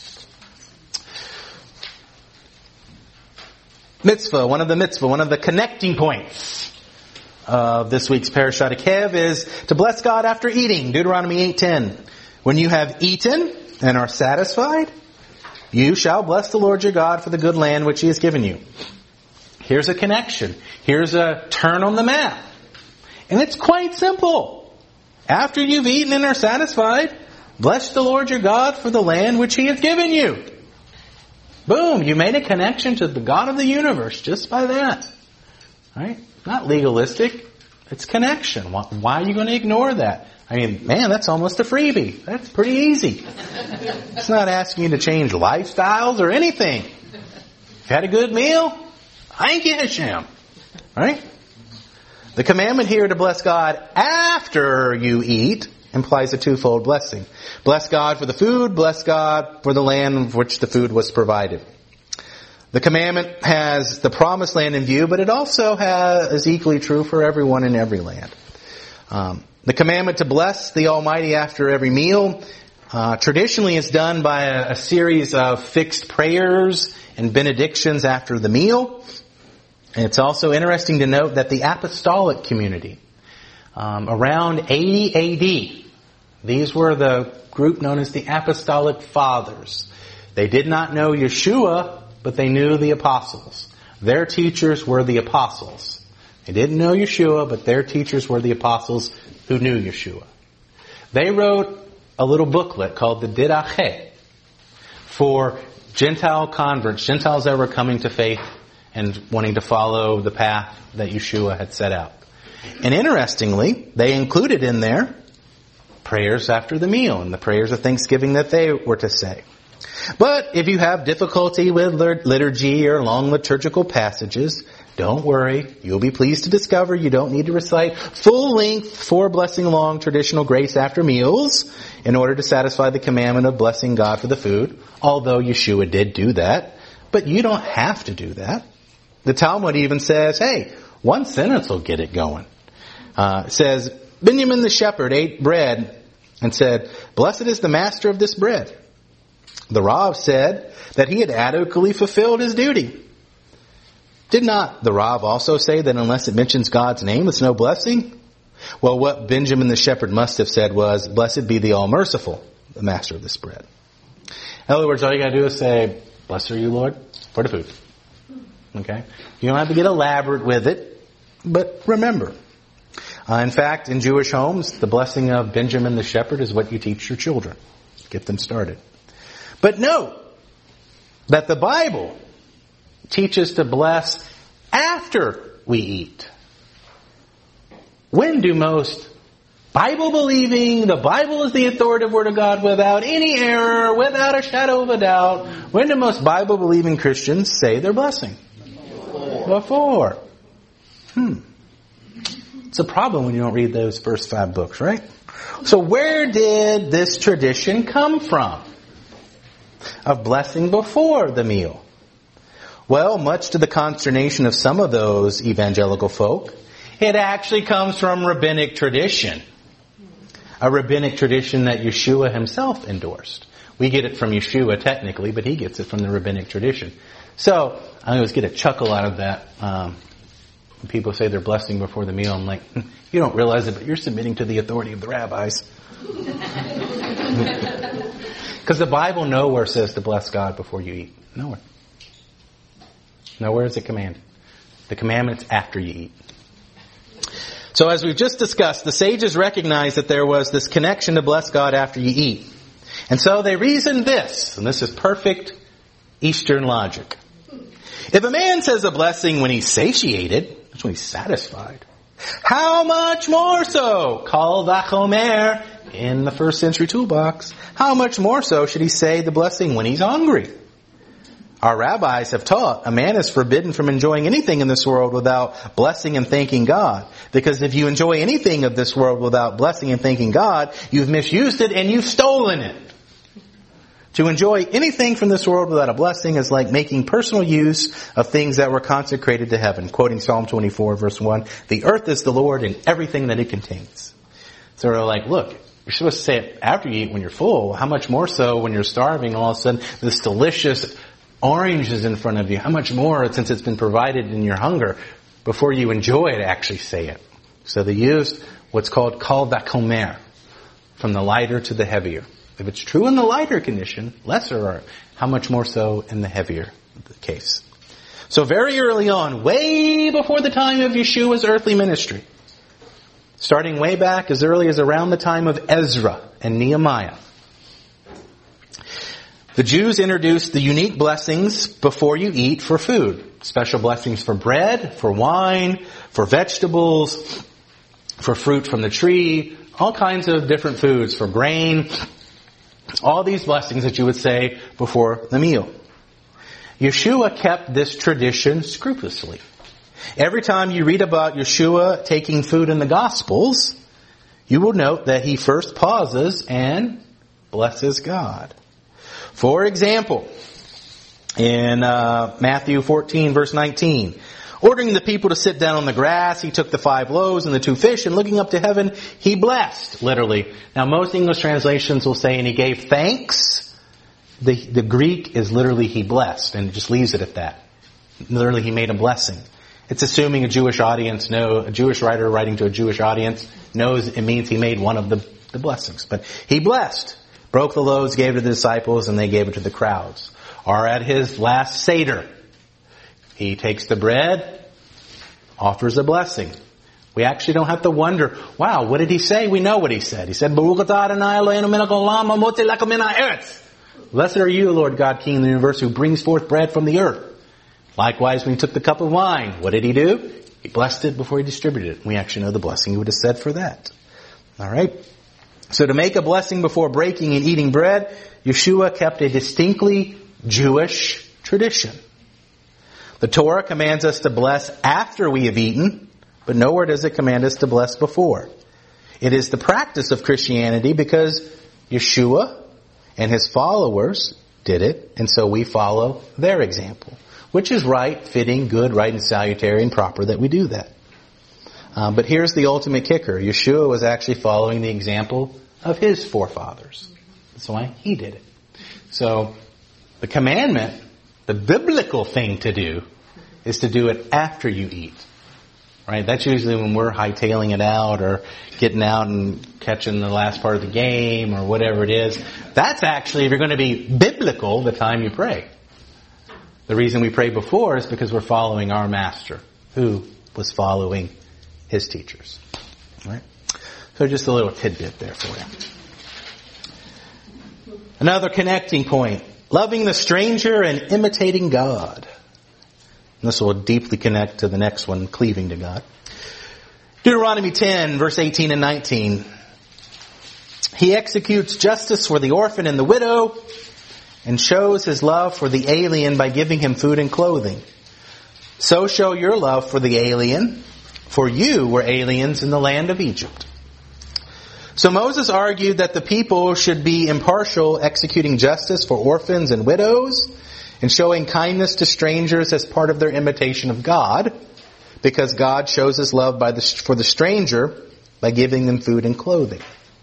Mitzvah, one of the mitzvah, one of the connecting points of this week's Parashat Akev is to bless God after eating. Deuteronomy eight ten. When you have eaten and are satisfied, you shall bless the Lord your God for the good land which He has given you. Here's a connection. Here's a turn on the map. And it's quite simple. After you've eaten and are satisfied, bless the Lord your God for the land which He has given you. Boom, you made a connection to the God of the universe just by that. Right? Not legalistic. It's connection. Why are you going to ignore that? I mean, man, that's almost a freebie. That's pretty easy. It's not asking you to change lifestyles or anything. You've had a good meal? Thank you, Hashem. Right? The commandment here to bless God after you eat implies a twofold blessing. Bless God for the food, bless God for the land of which the food was provided. The commandment has the promised land in view, but it also has, is equally true for everyone in every land. Um, the commandment to bless the Almighty after every meal uh, traditionally is done by a, a series of fixed prayers and benedictions after the meal. And it's also interesting to note that the apostolic community, um, around eighty A D, these were the group known as the Apostolic Fathers. They did not know Yeshua, but they knew the apostles. Their teachers were the apostles. They didn't know Yeshua, but their teachers were the apostles who knew Yeshua. They wrote a little booklet called the Didache for Gentile converts, Gentiles that were coming to faith and wanting to follow the path that Yeshua had set out. And interestingly, they included in there prayers after the meal and the prayers of thanksgiving that they were to say. But if you have difficulty with liturgy or long liturgical passages, don't worry. You'll be pleased to discover you don't need to recite full-length, four-blessing long traditional grace after meals in order to satisfy the commandment of blessing God for the food, although Yeshua did do that. But you don't have to do that. The Talmud even says, hey, one sentence will get it going. Uh, it says, Benjamin the shepherd ate bread and said, blessed is the master of this bread. The Rav said that he had adequately fulfilled his duty. Did not the Rav also say that unless it mentions God's name, it's no blessing? Well, what Benjamin the shepherd must have said was, blessed be the all-merciful, the master of this bread. In other words, all you got to do is say, blessed are you, Lord, for the food. Okay? You don't have to get elaborate with it, but remember. Uh, in fact, in Jewish homes, the blessing of Benjamin the shepherd is what you teach your children. Get them started. But note that the Bible teaches to bless after we eat. When do most Bible-believing, the Bible is the authoritative Word of God without any error, without a shadow of a doubt, when do most Bible-believing Christians say their blessing? Before. Before. Hmm. It's a problem when you don't read those first five books, right? So where did this tradition come from of blessing before the meal? Well, much to the consternation of some of those evangelical folk, it actually comes from rabbinic tradition. A rabbinic tradition that Yeshua himself endorsed. We get it from Yeshua technically, but he gets it from the rabbinic tradition. So, I always get a chuckle out of that. Um, when people say they're blessing before the meal, I'm like, you don't realize it, but you're submitting to the authority of the rabbis. Because the Bible nowhere says to bless God before you eat. Nowhere. Nowhere is it commanded. The commandment's after you eat. So as we've just discussed, the sages recognized that there was this connection to bless God after you eat. And so they reasoned this, and this is perfect Eastern logic. If a man says a blessing when he's satiated, that's when he's satisfied, how much more so, Kal Vachomer in the first century toolbox, how much more so should he say the blessing when he's hungry? Our rabbis have taught a man is forbidden from enjoying anything in this world without blessing and thanking God. Because if you enjoy anything of this world without blessing and thanking God, you've misused it and you've stolen it. To enjoy anything from this world without a blessing is like making personal use of things that were consecrated to heaven. Quoting Psalm twenty-four, verse one, the earth is the Lord and everything that it contains. So they're like, look, you're supposed to say it after you eat when you're full. How much more so when you're starving, all of a sudden this delicious orange is in front of you. How much more, since it's been provided in your hunger, before you enjoy it, actually say it. So they used what's called Kal Vachomer, from the lighter to the heavier. If it's true in the lighter condition, lesser art, how much more so in the heavier case. So very early on, way before the time of Yeshua's earthly ministry, starting way back as early as around the time of Ezra and Nehemiah, the Jews introduced the unique blessings before you eat for food. Special blessings for bread, for wine, for vegetables, for fruit from the tree, all kinds of different foods, for grain. All these blessings that you would say before the meal. Yeshua kept this tradition scrupulously. Every time you read about Yeshua taking food in the Gospels, you will note that he first pauses and blesses God. For example, in uh, Matthew fourteen, verse nineteen, ordering the people to sit down on the grass, he took the five loaves and the two fish, and looking up to heaven, he blessed, literally. Now, most English translations will say, and he gave thanks. The, the Greek is literally, he blessed, and it just leaves it at that. Literally, he made a blessing. It's assuming a Jewish audience know, a Jewish writer writing to a Jewish audience knows it means he made one of the, the blessings. But he blessed. Broke the loaves, gave it to the disciples, and they gave it to the crowds. Or at his last Seder, he takes the bread, offers a blessing. We actually don't have to wonder, wow, what did he say? We know what he said. He said, Blessed are you, Lord God, King of the universe, who brings forth bread from the earth. Likewise, when he took the cup of wine, what did he do? He blessed it before he distributed it. We actually know the blessing he would have said for that. All right? So to make a blessing before breaking and eating bread, Yeshua kept a distinctly Jewish tradition. The Torah commands us to bless after we have eaten, but nowhere does it command us to bless before. It is the practice of Christianity because Yeshua and his followers did it, and so we follow their example, which is right, fitting, good, right, and salutary and proper that we do that. Um, but here's the ultimate kicker. Yeshua was actually following the example of his forefathers. That's why he did it. So the commandment, the biblical thing to do, is to do it after you eat. Right? That's usually when we're hightailing it out or getting out and catching the last part of the game or whatever it is. That's actually, if you're going to be biblical, the time you pray. The reason we pray before is because we're following our master, who was following his teachers. Right? So just a little tidbit there for you. Another connecting point. Loving the stranger and imitating God. And this will deeply connect to the next one, cleaving to God. Deuteronomy ten, verse eighteen and nineteen. He executes justice for the orphan and the widow and shows his love for the alien by giving him food and clothing. So show your love for the alien, for you were aliens in the land of Egypt. So Moses argued that the people should be impartial, executing justice for orphans and widows, and showing kindness to strangers as part of their imitation of God, because God shows his love by the, for the stranger by giving them food and clothing.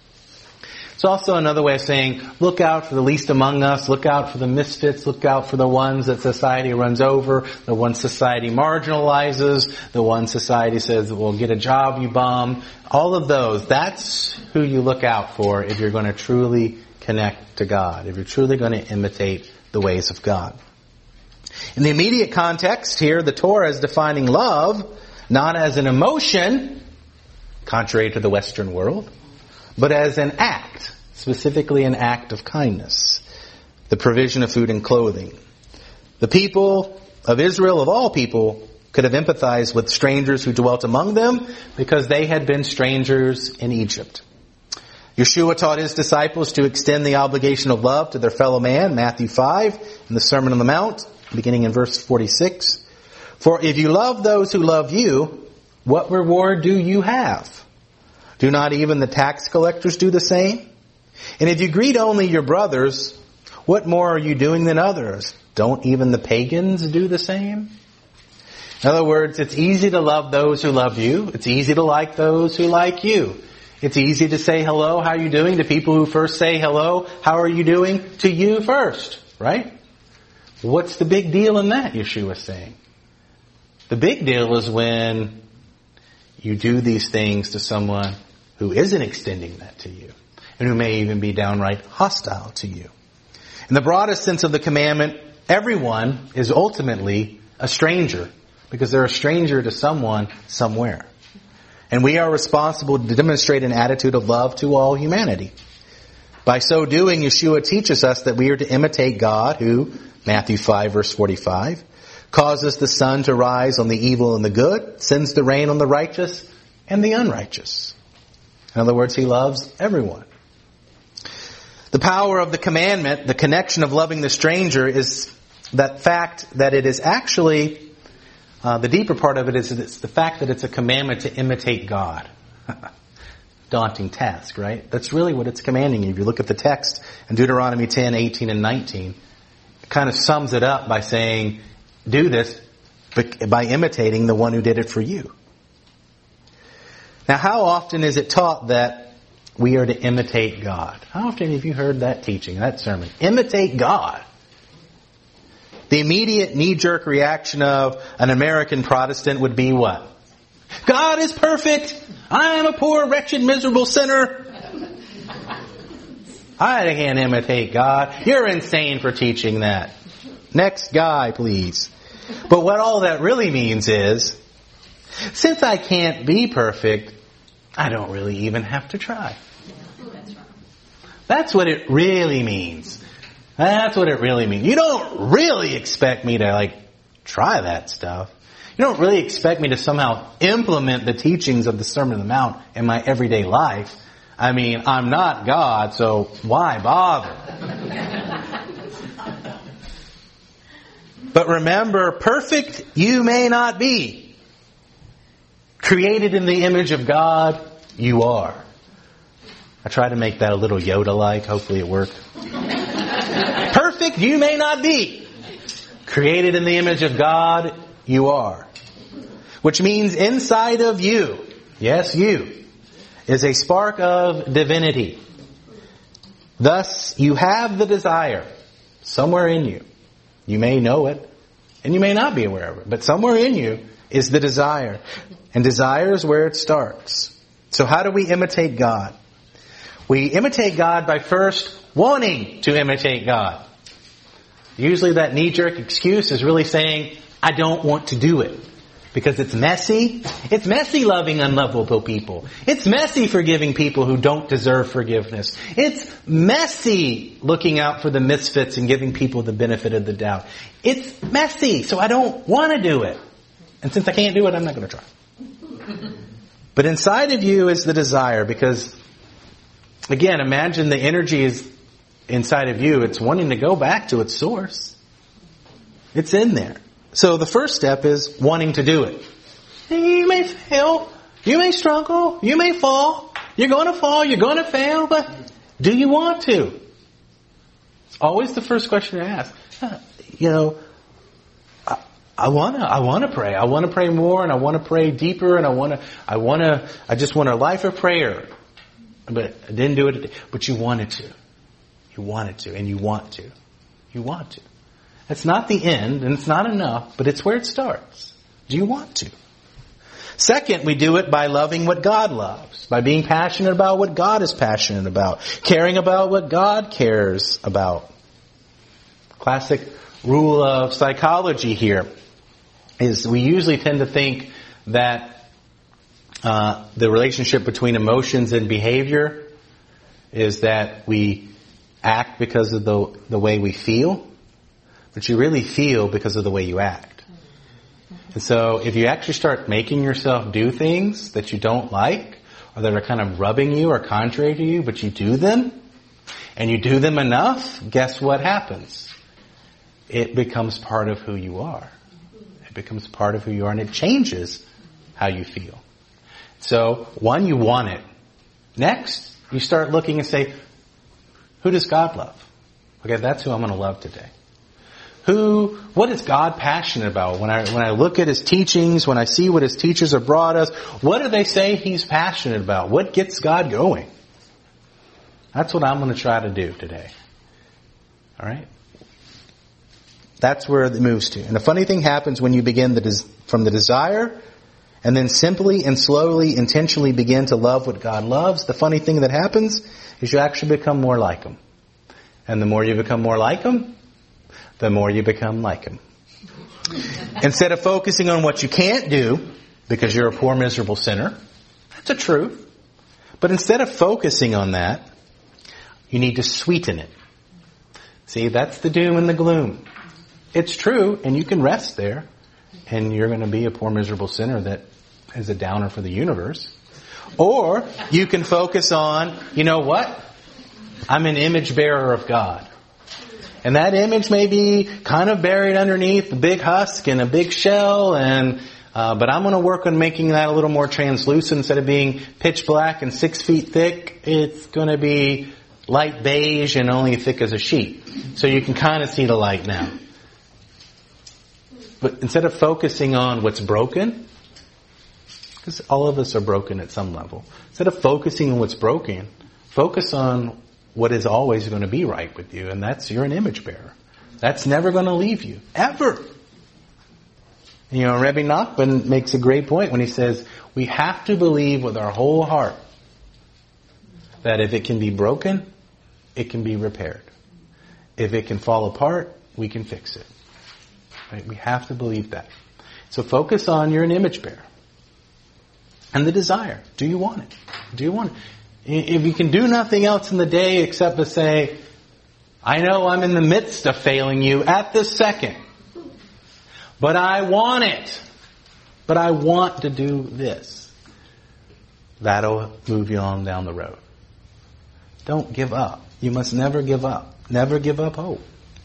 It's also another way of saying, look out for the least among us, look out for the misfits, look out for the ones that society runs over, the ones society marginalizes, the ones society says, well, get a job, you bum. All of those, that's who you look out for if you're going to truly connect to God, if you're truly going to imitate the ways of God. In the immediate context here, the Torah is defining love not as an emotion, contrary to the Western world, but as an act, specifically an act of kindness, the provision of food and clothing. The people of Israel, of all people, could have empathized with strangers who dwelt among them because they had been strangers in Egypt. Yeshua taught his disciples to extend the obligation of love to their fellow man, Matthew five, in the Sermon on the Mount, beginning in verse forty-six. For if you love those who love you, what reward do you have? Do not even the tax collectors do the same? And if you greet only your brothers, what more are you doing than others? Don't even the pagans do the same? In other words, it's easy to love those who love you. It's easy to like those who like you. It's easy to say hello, how are you doing, to people who first say hello, how are you doing, to you first, right? What's the big deal in that, Yeshua is saying? The big deal is when you do these things to someone who isn't extending that to you, and who may even be downright hostile to you. In the broadest sense of the commandment, everyone is ultimately a stranger, because they're a stranger to someone somewhere. And we are responsible to demonstrate an attitude of love to all humanity. By so doing, Yeshua teaches us that we are to imitate God who, Matthew five verse forty-five, causes the sun to rise on the evil and the good, sends the rain on the righteous and the unrighteous. In other words, he loves everyone. The power of the commandment, the connection of loving the stranger, is that fact that it is actually, uh, the deeper part of it is it's the fact that it's a commandment to imitate God. Daunting task, right? That's really what it's commanding you. If you look at the text in Deuteronomy ten, eighteen, and nineteen, it kind of sums it up by saying, do this by imitating the one who did it for you. Now, how often is it taught that we are to imitate God? How often have you heard that teaching, that sermon? Imitate God. The immediate knee-jerk reaction of an American Protestant would be what? God is perfect. I am a poor, wretched, miserable sinner. I can't imitate God. You're insane for teaching that. Next guy, please. But what all that really means is, since I can't be perfect, I don't really even have to try. That's what it really means. That's what it really means. You don't really expect me to, like, try that stuff. You don't really expect me to somehow implement the teachings of the Sermon on the Mount in my everyday life. I mean, I'm not God, so why bother? But remember, perfect you may not be. Created in the image of God, you are. I tried to make that a little Yoda-like. Hopefully it worked. Perfect you may not be. Created in the image of God, you are. Which means inside of you, yes, you, is a spark of divinity. Thus, you have the desire somewhere in you. You may know it, and you may not be aware of it, but somewhere in you is the desire. And desire is where it starts. So how do we imitate God? We imitate God by first wanting to imitate God. Usually that knee-jerk excuse is really saying, I don't want to do it. Because it's messy. It's messy loving unlovable people. It's messy forgiving people who don't deserve forgiveness. It's messy looking out for the misfits and giving people the benefit of the doubt. It's messy, so I don't want to do it. And since I can't do it, I'm not going to try. But inside of you is the desire, because, again, imagine the energy is inside of you. It's wanting to go back to its source. It's in there. So the first step is wanting to do it. You may fail. You may struggle. You may fall. You're going to fall. You're going to fail. But do you want to? It's always the first question to ask. You know, I, I want to. I want to pray. I want to pray more, and I want to pray deeper, and I want to. I want to. I just want a life of prayer. But I didn't do it. But you wanted to. You wanted to, and you want to. You want to. It's not the end, and it's not enough, but it's where it starts. Do you want to? Second, we do it by loving what God loves, by being passionate about what God is passionate about, caring about what God cares about. Classic rule of psychology here is we usually tend to think that uh, the relationship between emotions and behavior is that we act because of the the way we feel. But you really feel because of the way you act. And so if you actually start making yourself do things that you don't like, or that are kind of rubbing you or contrary to you, but you do them, and you do them enough, guess what happens? It becomes part of who you are. It becomes part of who you are, and it changes how you feel. So, one, you want it. Next, you start looking and say, who does God love? Okay, that's who I'm going to love today. Who, what is God passionate about? When I, when I look at His teachings, when I see what His teachers have brought us, what do they say He's passionate about? What gets God going? That's what I'm going to try to do today. Alright? That's where it moves to. And the funny thing happens when you begin the des- from the desire, and then simply and slowly, intentionally begin to love what God loves. The funny thing that happens is you actually become more like Him. And the more you become more like Him, the more you become like Him. Instead of focusing on what you can't do, because you're a poor, miserable sinner, that's a truth. But instead of focusing on that, you need to sweeten it. See, that's the doom and the gloom. It's true, and you can rest there, and you're going to be a poor, miserable sinner that is a downer for the universe. Or you can focus on, you know what? I'm an image bearer of God. And that image may be kind of buried underneath a big husk and a big shell, and uh, but I'm going to work on making that a little more translucent. Instead of being pitch black and six feet thick, it's going to be light beige and only thick as a sheet. So you can kind of see the light now. But instead of focusing on what's broken, because all of us are broken at some level, instead of focusing on what's broken, focus on what is always going to be right with you, and that's you're an image bearer. That's never going to leave you, ever. You know, Rebbe Nachman makes a great point when he says, we have to believe with our whole heart that if it can be broken, it can be repaired. If it can fall apart, we can fix it. Right? We have to believe that. So focus on you're an image bearer. And the desire. Do you want it? Do you want it? If you can do nothing else in the day except to say, I know I'm in the midst of failing you at this second, but I want it. But I want to do this. That'll move you on down the road. Don't give up. You must never give up. Never give up hope.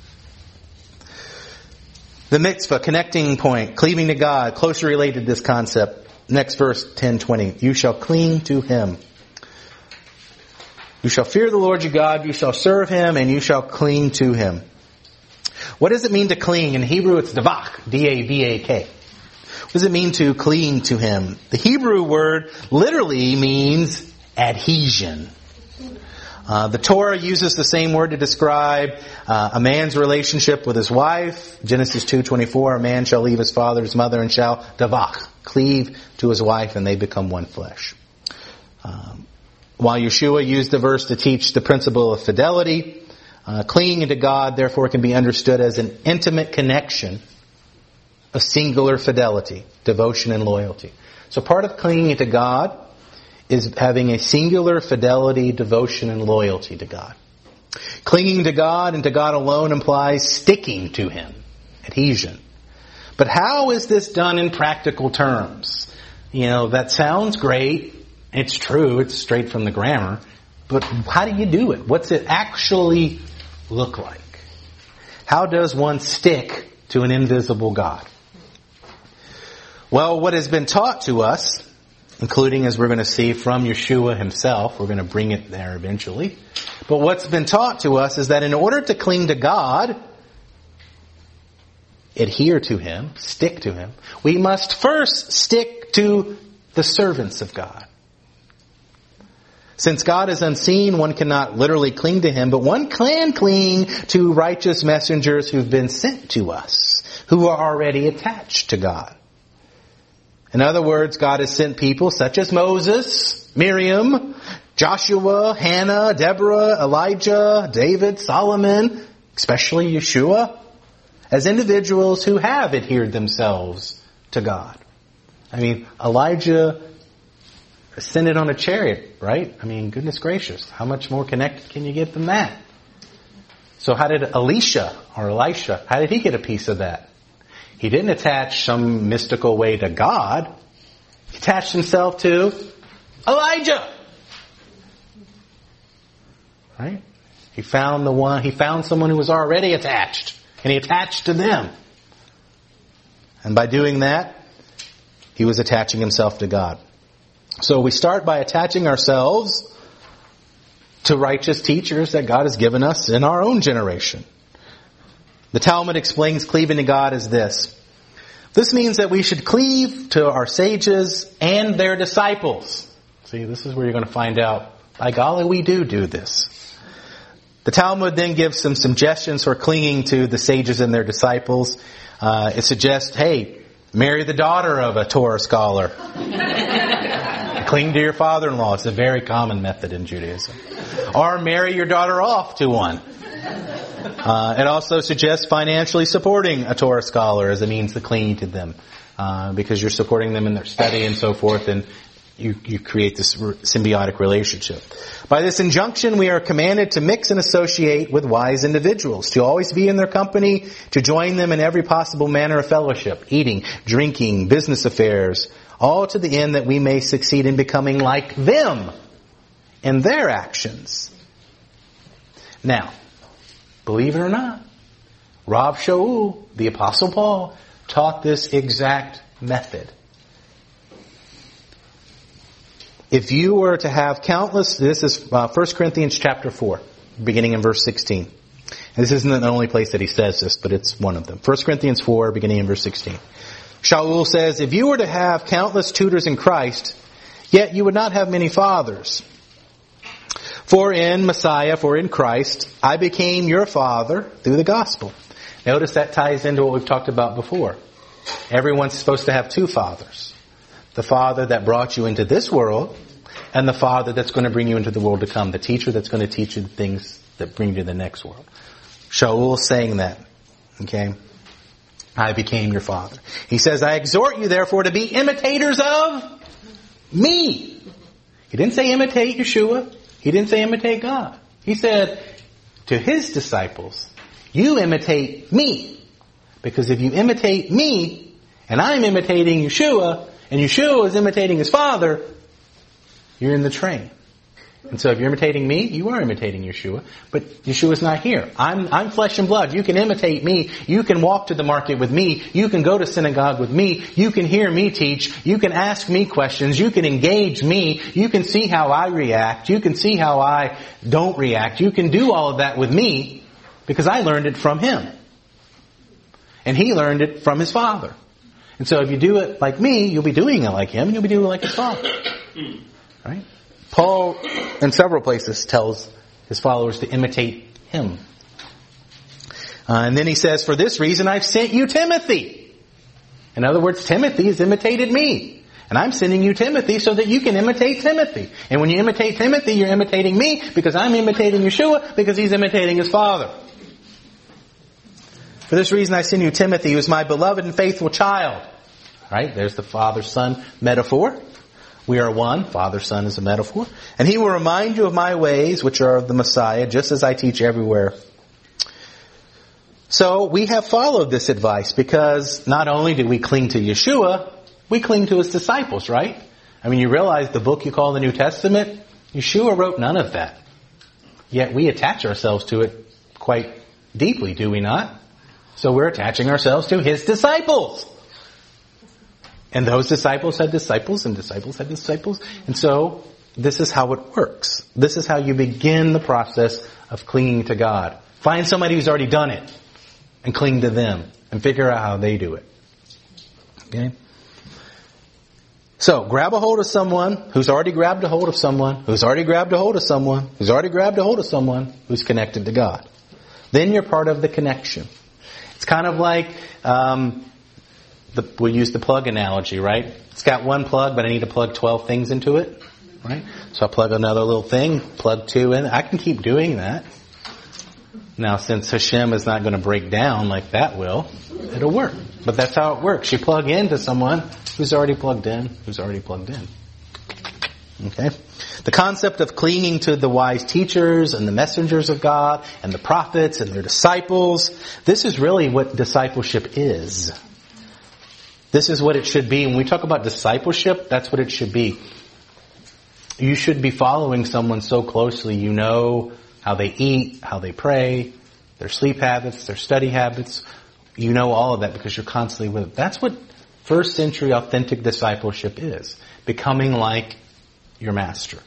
The mitzvah, connecting point, cleaving to God, closely related to this concept. Next verse, ten twenty. You shall cling to Him. You shall fear the Lord your God, you shall serve Him, and you shall cling to Him. What does it mean to cling? In Hebrew, it's davak, D A V A K. What does it mean to cling to Him? The Hebrew word literally means adhesion. Uh, the Torah uses the same word to describe uh, a man's relationship with his wife. Genesis two twenty-four, a man shall leave his father, his mother, and shall davak, cleave to his wife, and they become one flesh. Um, while Yeshua used the verse to teach the principle of fidelity, uh, clinging to God, therefore, can be understood as an intimate connection of singular fidelity, devotion, and loyalty. So part of clinging to God is having a singular fidelity, devotion, and loyalty to God. Clinging to God and to God alone implies sticking to Him, adhesion. But how is this done in practical terms? You know, that sounds great. It's true. It's straight from the grammar. But how do you do it? What's it actually look like? How does one stick to an invisible God? Well, what has been taught to us, including, as we're going to see, from Yeshua Himself, we're going to bring it there eventually. But what's been taught to us is that in order to cling to God, adhere to Him, stick to Him, we must first stick to the servants of God. Since God is unseen, one cannot literally cling to Him, but one can cling to righteous messengers who've been sent to us, who are already attached to God. In other words, God has sent people such as Moses, Miriam, Joshua, Hannah, Deborah, Elijah, David, Solomon, especially Yeshua, as individuals who have adhered themselves to God. I mean, Elijah ascended on a chariot, right? I mean, goodness gracious, how much more connected can you get than that? So how did Elisha or Elisha, how did he get a piece of that? He didn't attach some mystical way to God. He attached himself to Elijah. Right? He found the one, he found someone who was already attached. And he attached to them. And by doing that, he was attaching himself to God. So we start by attaching ourselves to righteous teachers that God has given us in our own generation. The Talmud explains cleaving to God as this. This means that we should cleave to our sages and their disciples. See, this is where you're going to find out, by golly, we do do this. The Talmud then gives some suggestions for clinging to the sages and their disciples. Uh, it suggests, hey, marry the daughter of a Torah scholar. Cling to your father-in-law. It's a very common method in Judaism. Or marry your daughter off to one. Uh, it also suggests financially supporting a Torah scholar as a means to cling to them. Uh, because you're supporting them in their study and so forth, and you, you create this symbiotic relationship. By this injunction, we are commanded to mix and associate with wise individuals, to always be in their company, to join them in every possible manner of fellowship, eating, drinking, business affairs, all to the end that we may succeed in becoming like them in their actions. Now, believe it or not, Rav Shaul, the Apostle Paul, taught this exact method. If you were to have countless, this is uh, First Corinthians chapter four, beginning in verse sixteen. And this isn't the only place that he says this, but it's one of them. First Corinthians four, beginning in verse sixteen. Shaul says, if you were to have countless tutors in Christ, yet you would not have many fathers. For in Messiah, for in Christ, I became your father through the gospel. Notice that ties into what we've talked about before. Everyone's supposed to have two fathers. The father that brought you into this world, and the father that's going to bring you into the world to come. The teacher that's going to teach you the things that bring you to the next world. Shaul saying that. Okay? I became your father. He says, I exhort you therefore to be imitators of me. He didn't say imitate Yeshua. He didn't say imitate God. He said to his disciples, you imitate me. Because if you imitate me, and I'm imitating Yeshua, and Yeshua is imitating his father, you're in the train. And so if you're imitating me, you are imitating Yeshua. But Yeshua's not here. I'm, I'm flesh and blood. You can imitate me. You can walk to the market with me. You can go to synagogue with me. You can hear me teach. You can ask me questions. You can engage me. You can see how I react. You can see how I don't react. You can do all of that with me because I learned it from him. And he learned it from his Father. And so if you do it like me, you'll be doing it like him, and you'll be doing it like his Father. Right? Paul, in several places, tells his followers to imitate him. Uh, and then he says, for this reason I've sent you Timothy. In other words, Timothy has imitated me. And I'm sending you Timothy so that you can imitate Timothy. And when you imitate Timothy, you're imitating me because I'm imitating Yeshua because he's imitating his Father. For this reason I send you Timothy, who is my beloved and faithful child. Right? There's the Father-Son metaphor. We are one. Father-Son is a metaphor. And he will remind you of my ways, which are of the Messiah, just as I teach everywhere. So we have followed this advice because not only do we cling to Yeshua, we cling to his disciples, right? I mean, you realize the book you call the New Testament, Yeshua wrote none of that. Yet we attach ourselves to it quite deeply, do we not? So we're attaching ourselves to his disciples. And those disciples had disciples, and disciples had disciples. And so, this is how it works. This is how you begin the process of clinging to God. Find somebody who's already done it, and cling to them, and figure out how they do it. Okay? So, grab a hold of someone who's already grabbed a hold of someone, who's already grabbed a hold of someone, who's already grabbed a hold of someone, who's connected to God. Then you're part of the connection. It's kind of like... Um, The, we'll use the plug analogy, right? It's got one plug, but I need to plug twelve things into it, right? So I'll plug another little thing, plug two in. I can keep doing that. Now, since Hashem is not going to break down like that will, it'll work. But that's how it works. You plug into someone who's already plugged in, who's already plugged in. Okay? The concept of clinging to the wise teachers and the messengers of God and the prophets and their disciples, this is really what discipleship is. This is what it should be. When we talk about discipleship, that's what it should be. You should be following someone so closely. You know how they eat, how they pray, their sleep habits, their study habits. You know all of that because you're constantly with them. That's what first century authentic discipleship is. Becoming like your master.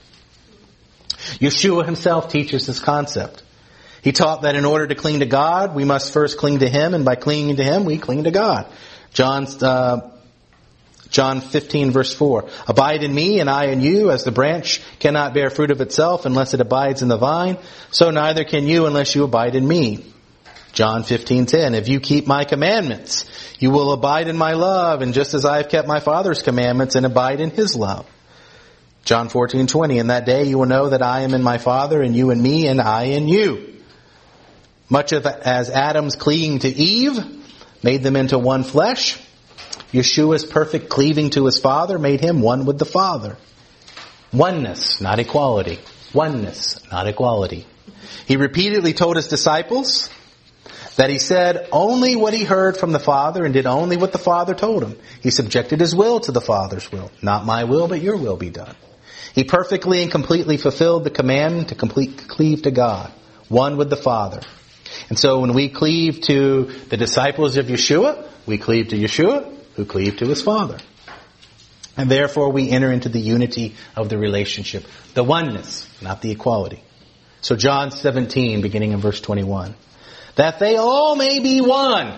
Yeshua himself teaches this concept. He taught that in order to cling to God, we must first cling to him, and by clinging to him, we cling to God. John, uh, John fifteen verse four. Abide in me and I in you, as the branch cannot bear fruit of itself unless it abides in the vine, so neither can you unless you abide in me. John fifteen ten. If you keep my commandments, you will abide in my love, and just as I have kept my Father's commandments and abide in his love. John fourteen twenty. In that day you will know that I am in my Father, and you in me, and I in you. Much of as Adam's clinging to Eve made them into one flesh, Yeshua's perfect cleaving to his Father made him one with the Father. Oneness, not equality. Oneness, not equality. He repeatedly told his disciples that he said only what he heard from the Father and did only what the Father told him. He subjected his will to the Father's will. Not my will, but your will be done. He perfectly and completely fulfilled the commandment to complete cleave to God, one with the Father. And so when we cleave to the disciples of Yeshua, we cleave to Yeshua, who cleave to his Father. And therefore we enter into the unity of the relationship. The oneness, not the equality. So John seventeen, beginning in verse twenty-one. That they all may be one.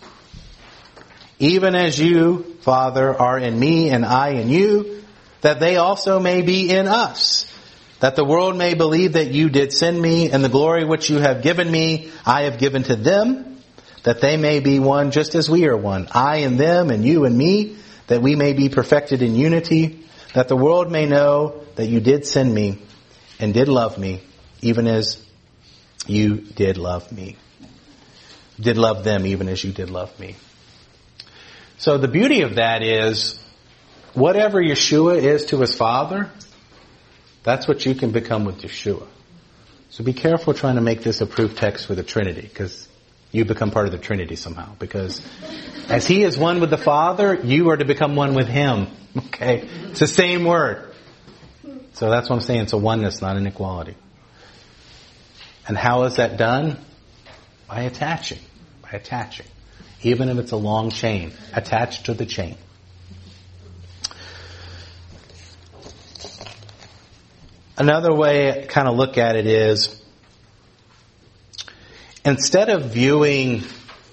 Even as you, Father, are in me and I in you, that they also may be in us. That the world may believe that you did send me, and the glory which you have given me, I have given to them, that they may be one just as we are one. I and them, and you and me, that we may be perfected in unity, that the world may know that you did send me, and did love me, even as you did love me. Did love them, even as you did love me. So the beauty of that is, whatever Yeshua is to his Father, that's what you can become with Yeshua. So be careful trying to make this a proof text for the Trinity, because you become part of the Trinity somehow. Because as he is one with the Father, you are to become one with him. Okay? It's the same word. So that's what I'm saying. It's a oneness, not an equality. And how is that done? By attaching. By attaching. Even if it's a long chain. Attached to the chain. Another way to kind of look at it is, instead of viewing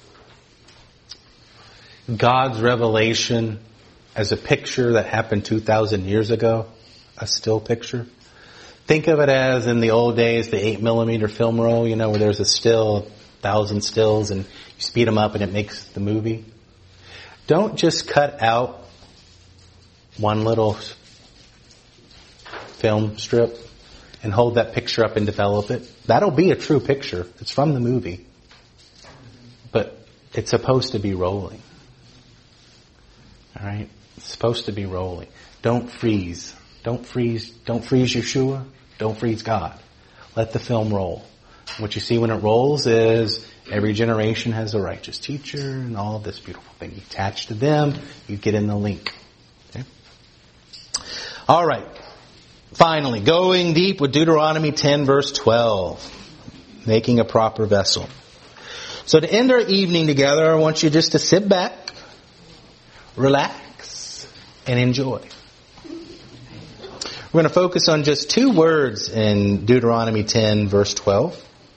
God's revelation as a picture that happened two thousand years ago, a still picture, think of it as in the old days, the eight millimeter film roll, you know, where there's a still, a thousand stills, and you speed them up and it makes the movie. Don't just cut out one little film strip and hold that picture up and develop it. That'll be a true picture. It's from the movie. But it's supposed to be rolling. Alright? It's supposed to be rolling. Don't freeze. Don't freeze. Don't freeze Yeshua. Don't freeze God. Let the film roll. What you see when it rolls is every generation has a righteous teacher and all of this beautiful thing. You attach to them, you get in the link. Okay? Alright. Finally, going deep with Deuteronomy ten verse twelve. Making a proper vessel. So to end our evening together, I want you just to sit back, relax, and enjoy. We're going to focus on just two words in Deuteronomy ten verse twelve.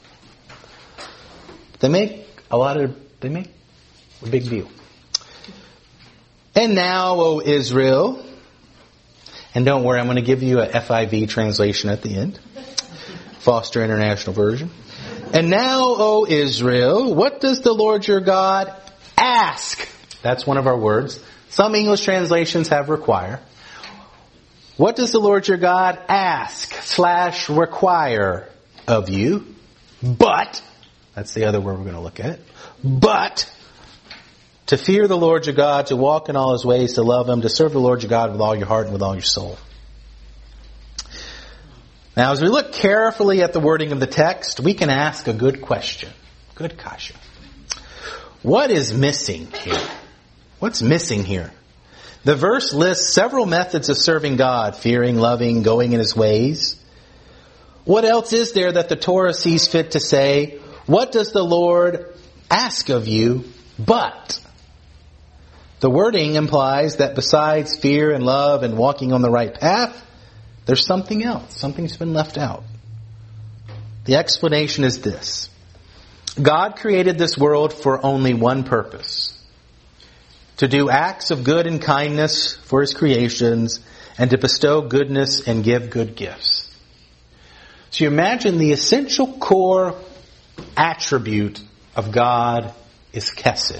They make a lot of, they make a big deal. And now, O Israel, and don't worry, I'm going to give you a F I V translation at the end. Foster International Version. And now, O Israel, what does the Lord your God ask? That's one of our words. Some English translations have require. What does the Lord your God ask slash require of you? But, that's the other word we're going to look at. But, to fear the Lord your God, to walk in all His ways, to love Him, to serve the Lord your God with all your heart and with all your soul. Now, as we look carefully at the wording of the text, we can ask a good question. Good kasha. What is missing here? What's missing here? The verse lists several methods of serving God, fearing, loving, going in His ways. What else is there that the Torah sees fit to say, what does the Lord ask of you, but? The wording implies that besides fear and love and walking on the right path, there's something else. Something's been left out. The explanation is this. God created this world for only one purpose. To do acts of good and kindness for His creations and to bestow goodness and give good gifts. So you imagine the essential core attribute of God is chesed.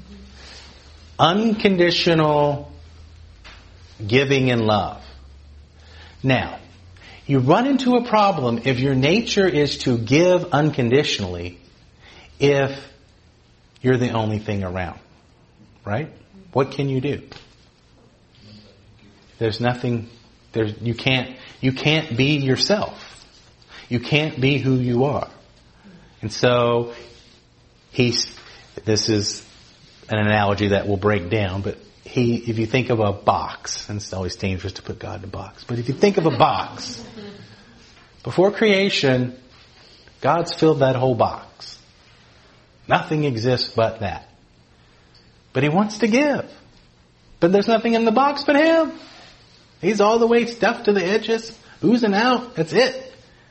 Unconditional giving and love. Now, you run into a problem if your nature is to give unconditionally if you're the only thing around. Right? What can you do? There's nothing, there's, you can't, you can't be yourself. You can't be who you are. And so, he's, this is an analogy that will break down, but he, if you think of a box, and it's always dangerous to put God in a box, but if you think of a box, before creation, God's filled that whole box. Nothing exists but that. But He wants to give. But there's nothing in the box but Him. He's all the way stuffed to the edges, oozing out. That's it.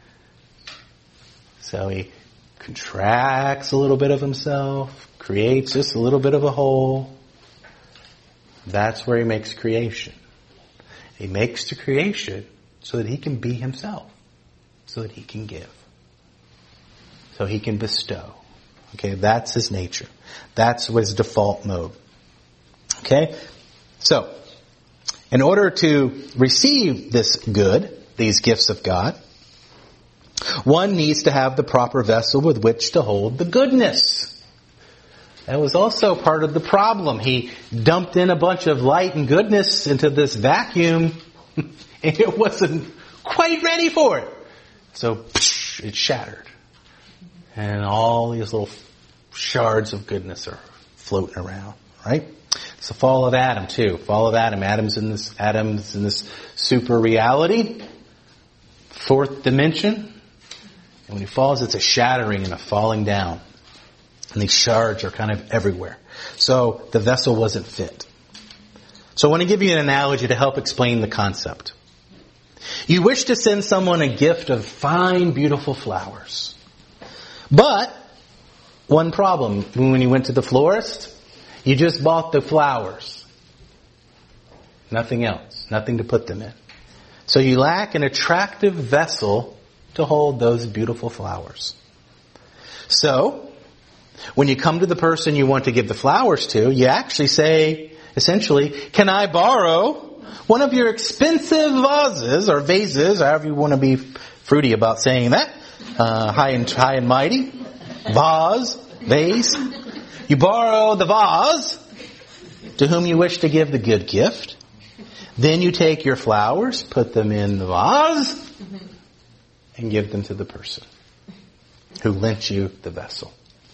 So He contracts a little bit of Himself, creates just a little bit of a hole. That's where He makes creation. He makes the creation so that He can be Himself. So that He can give. So He can bestow. Okay, that's His nature. That's His default mode. Okay? So, in order to receive this good, these gifts of God, one needs to have the proper vessel with which to hold the goodness. That was also part of the problem. He dumped in a bunch of light and goodness into this vacuum, and it wasn't quite ready for it. So, psh, it shattered. And all these little shards of goodness are floating around, right? It's the fall of Adam too. Fall of Adam. Adam's in this, Adam's in this super reality. fourth dimension. And when he falls, it's a shattering and a falling down. And these shards are kind of everywhere. So the vessel wasn't fit. So I want to give you an analogy to help explain the concept. You wish to send someone a gift of fine, beautiful flowers. But one problem, when you went to the florist, you just bought the flowers. Nothing else. Nothing to put them in. So you lack an attractive vessel to hold those beautiful flowers. So, when you come to the person you want to give the flowers to, you actually say, essentially, can I borrow one of your expensive vases, or vases, however you want to be fruity about saying that, uh, high and high and mighty, vase, vase. You borrow the vase to whom you wish to give the good gift. Then you take your flowers, put them in the vase, and give them to the person who lent you the vessel.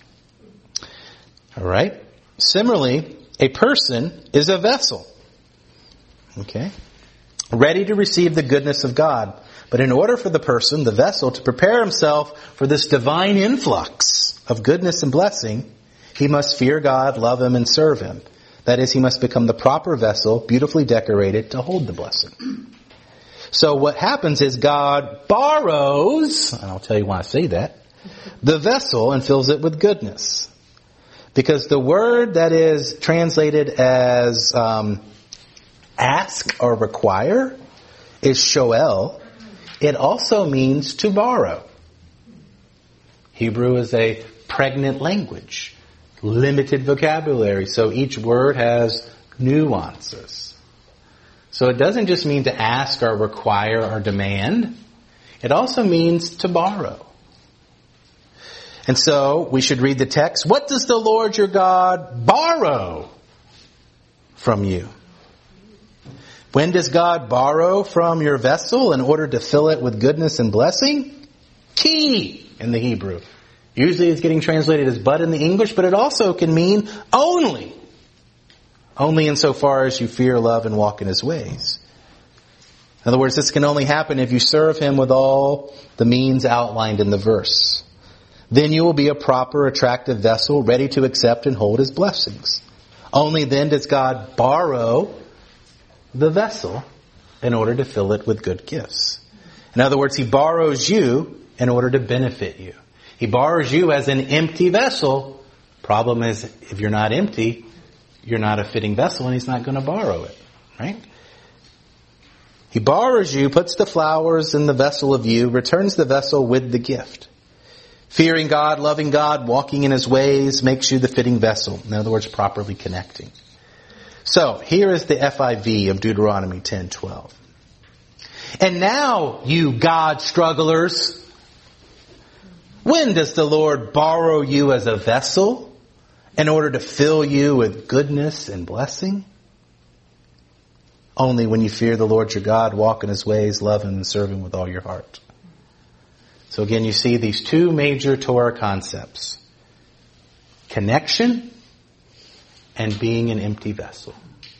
All right? Similarly, a person is a vessel. Okay? Ready to receive the goodness of God. But in order for the person, the vessel, to prepare himself for this divine influx of goodness and blessing, he must fear God, love Him, and serve Him. That is, he must become the proper vessel, beautifully decorated, to hold the blessing. So what happens is God borrows, and I'll tell you why I say that, the vessel and fills it with goodness. Because the word that is translated as um, ask or require is shoel. It also means to borrow. Hebrew is a pregnant language, limited vocabulary, so each word has nuances. So it doesn't just mean to ask or require or demand. It also means to borrow. And so we should read the text. What does the Lord your God borrow from you? When does God borrow from your vessel in order to fill it with goodness and blessing? Key in the Hebrew. Usually it's getting translated as but in the English, but it also can mean only. Only insofar as you fear, love, and walk in His ways. In other words, this can only happen if you serve Him with all the means outlined in the verse. Then you will be a proper, attractive vessel, ready to accept and hold His blessings. Only then does God borrow the vessel in order to fill it with good gifts. In other words, He borrows you in order to benefit you. He borrows you as an empty vessel. Problem is, if you're not empty, you're not a fitting vessel, and He's not going to borrow it. Right? He borrows you, puts the flowers in the vessel of you, returns the vessel with the gift. Fearing God, loving God, walking in His ways makes you the fitting vessel. In other words, properly connecting. So, here is the F I V of Deuteronomy ten twelve. And now, you God strugglers, when does the Lord borrow you as a vessel in order to fill you with goodness and blessing? Only when you fear the Lord your God, walk in His ways, love Him, and serve Him with all your heart. So again, you see these two major Torah concepts. Connection and being an empty vessel.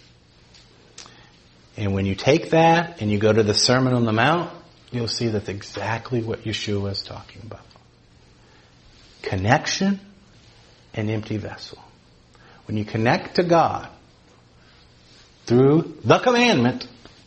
And when you take that and you go to the Sermon on the Mount, you'll see that's exactly what Yeshua is talking about. Connection and empty vessel. When you connect to God through the commandment,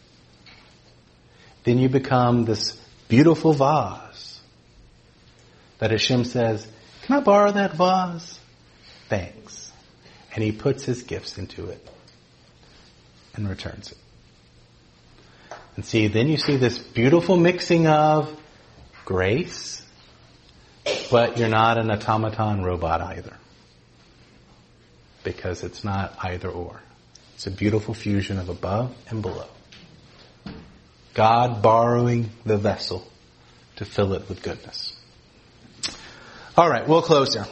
then you become this beautiful vase that Hashem says, can I borrow that vase? Thanks. And He puts His gifts into it and returns it. And see, then you see this beautiful mixing of grace, but you're not an automaton robot either. Because it's not either or. It's a beautiful fusion of above and below. God borrowing the vessel to fill it with goodness. All right, we'll close there.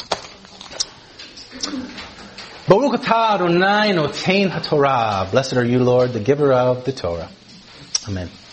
Baruch atah Adonai noten haTorah. Blessed are you, Lord, the giver of the Torah. Amen.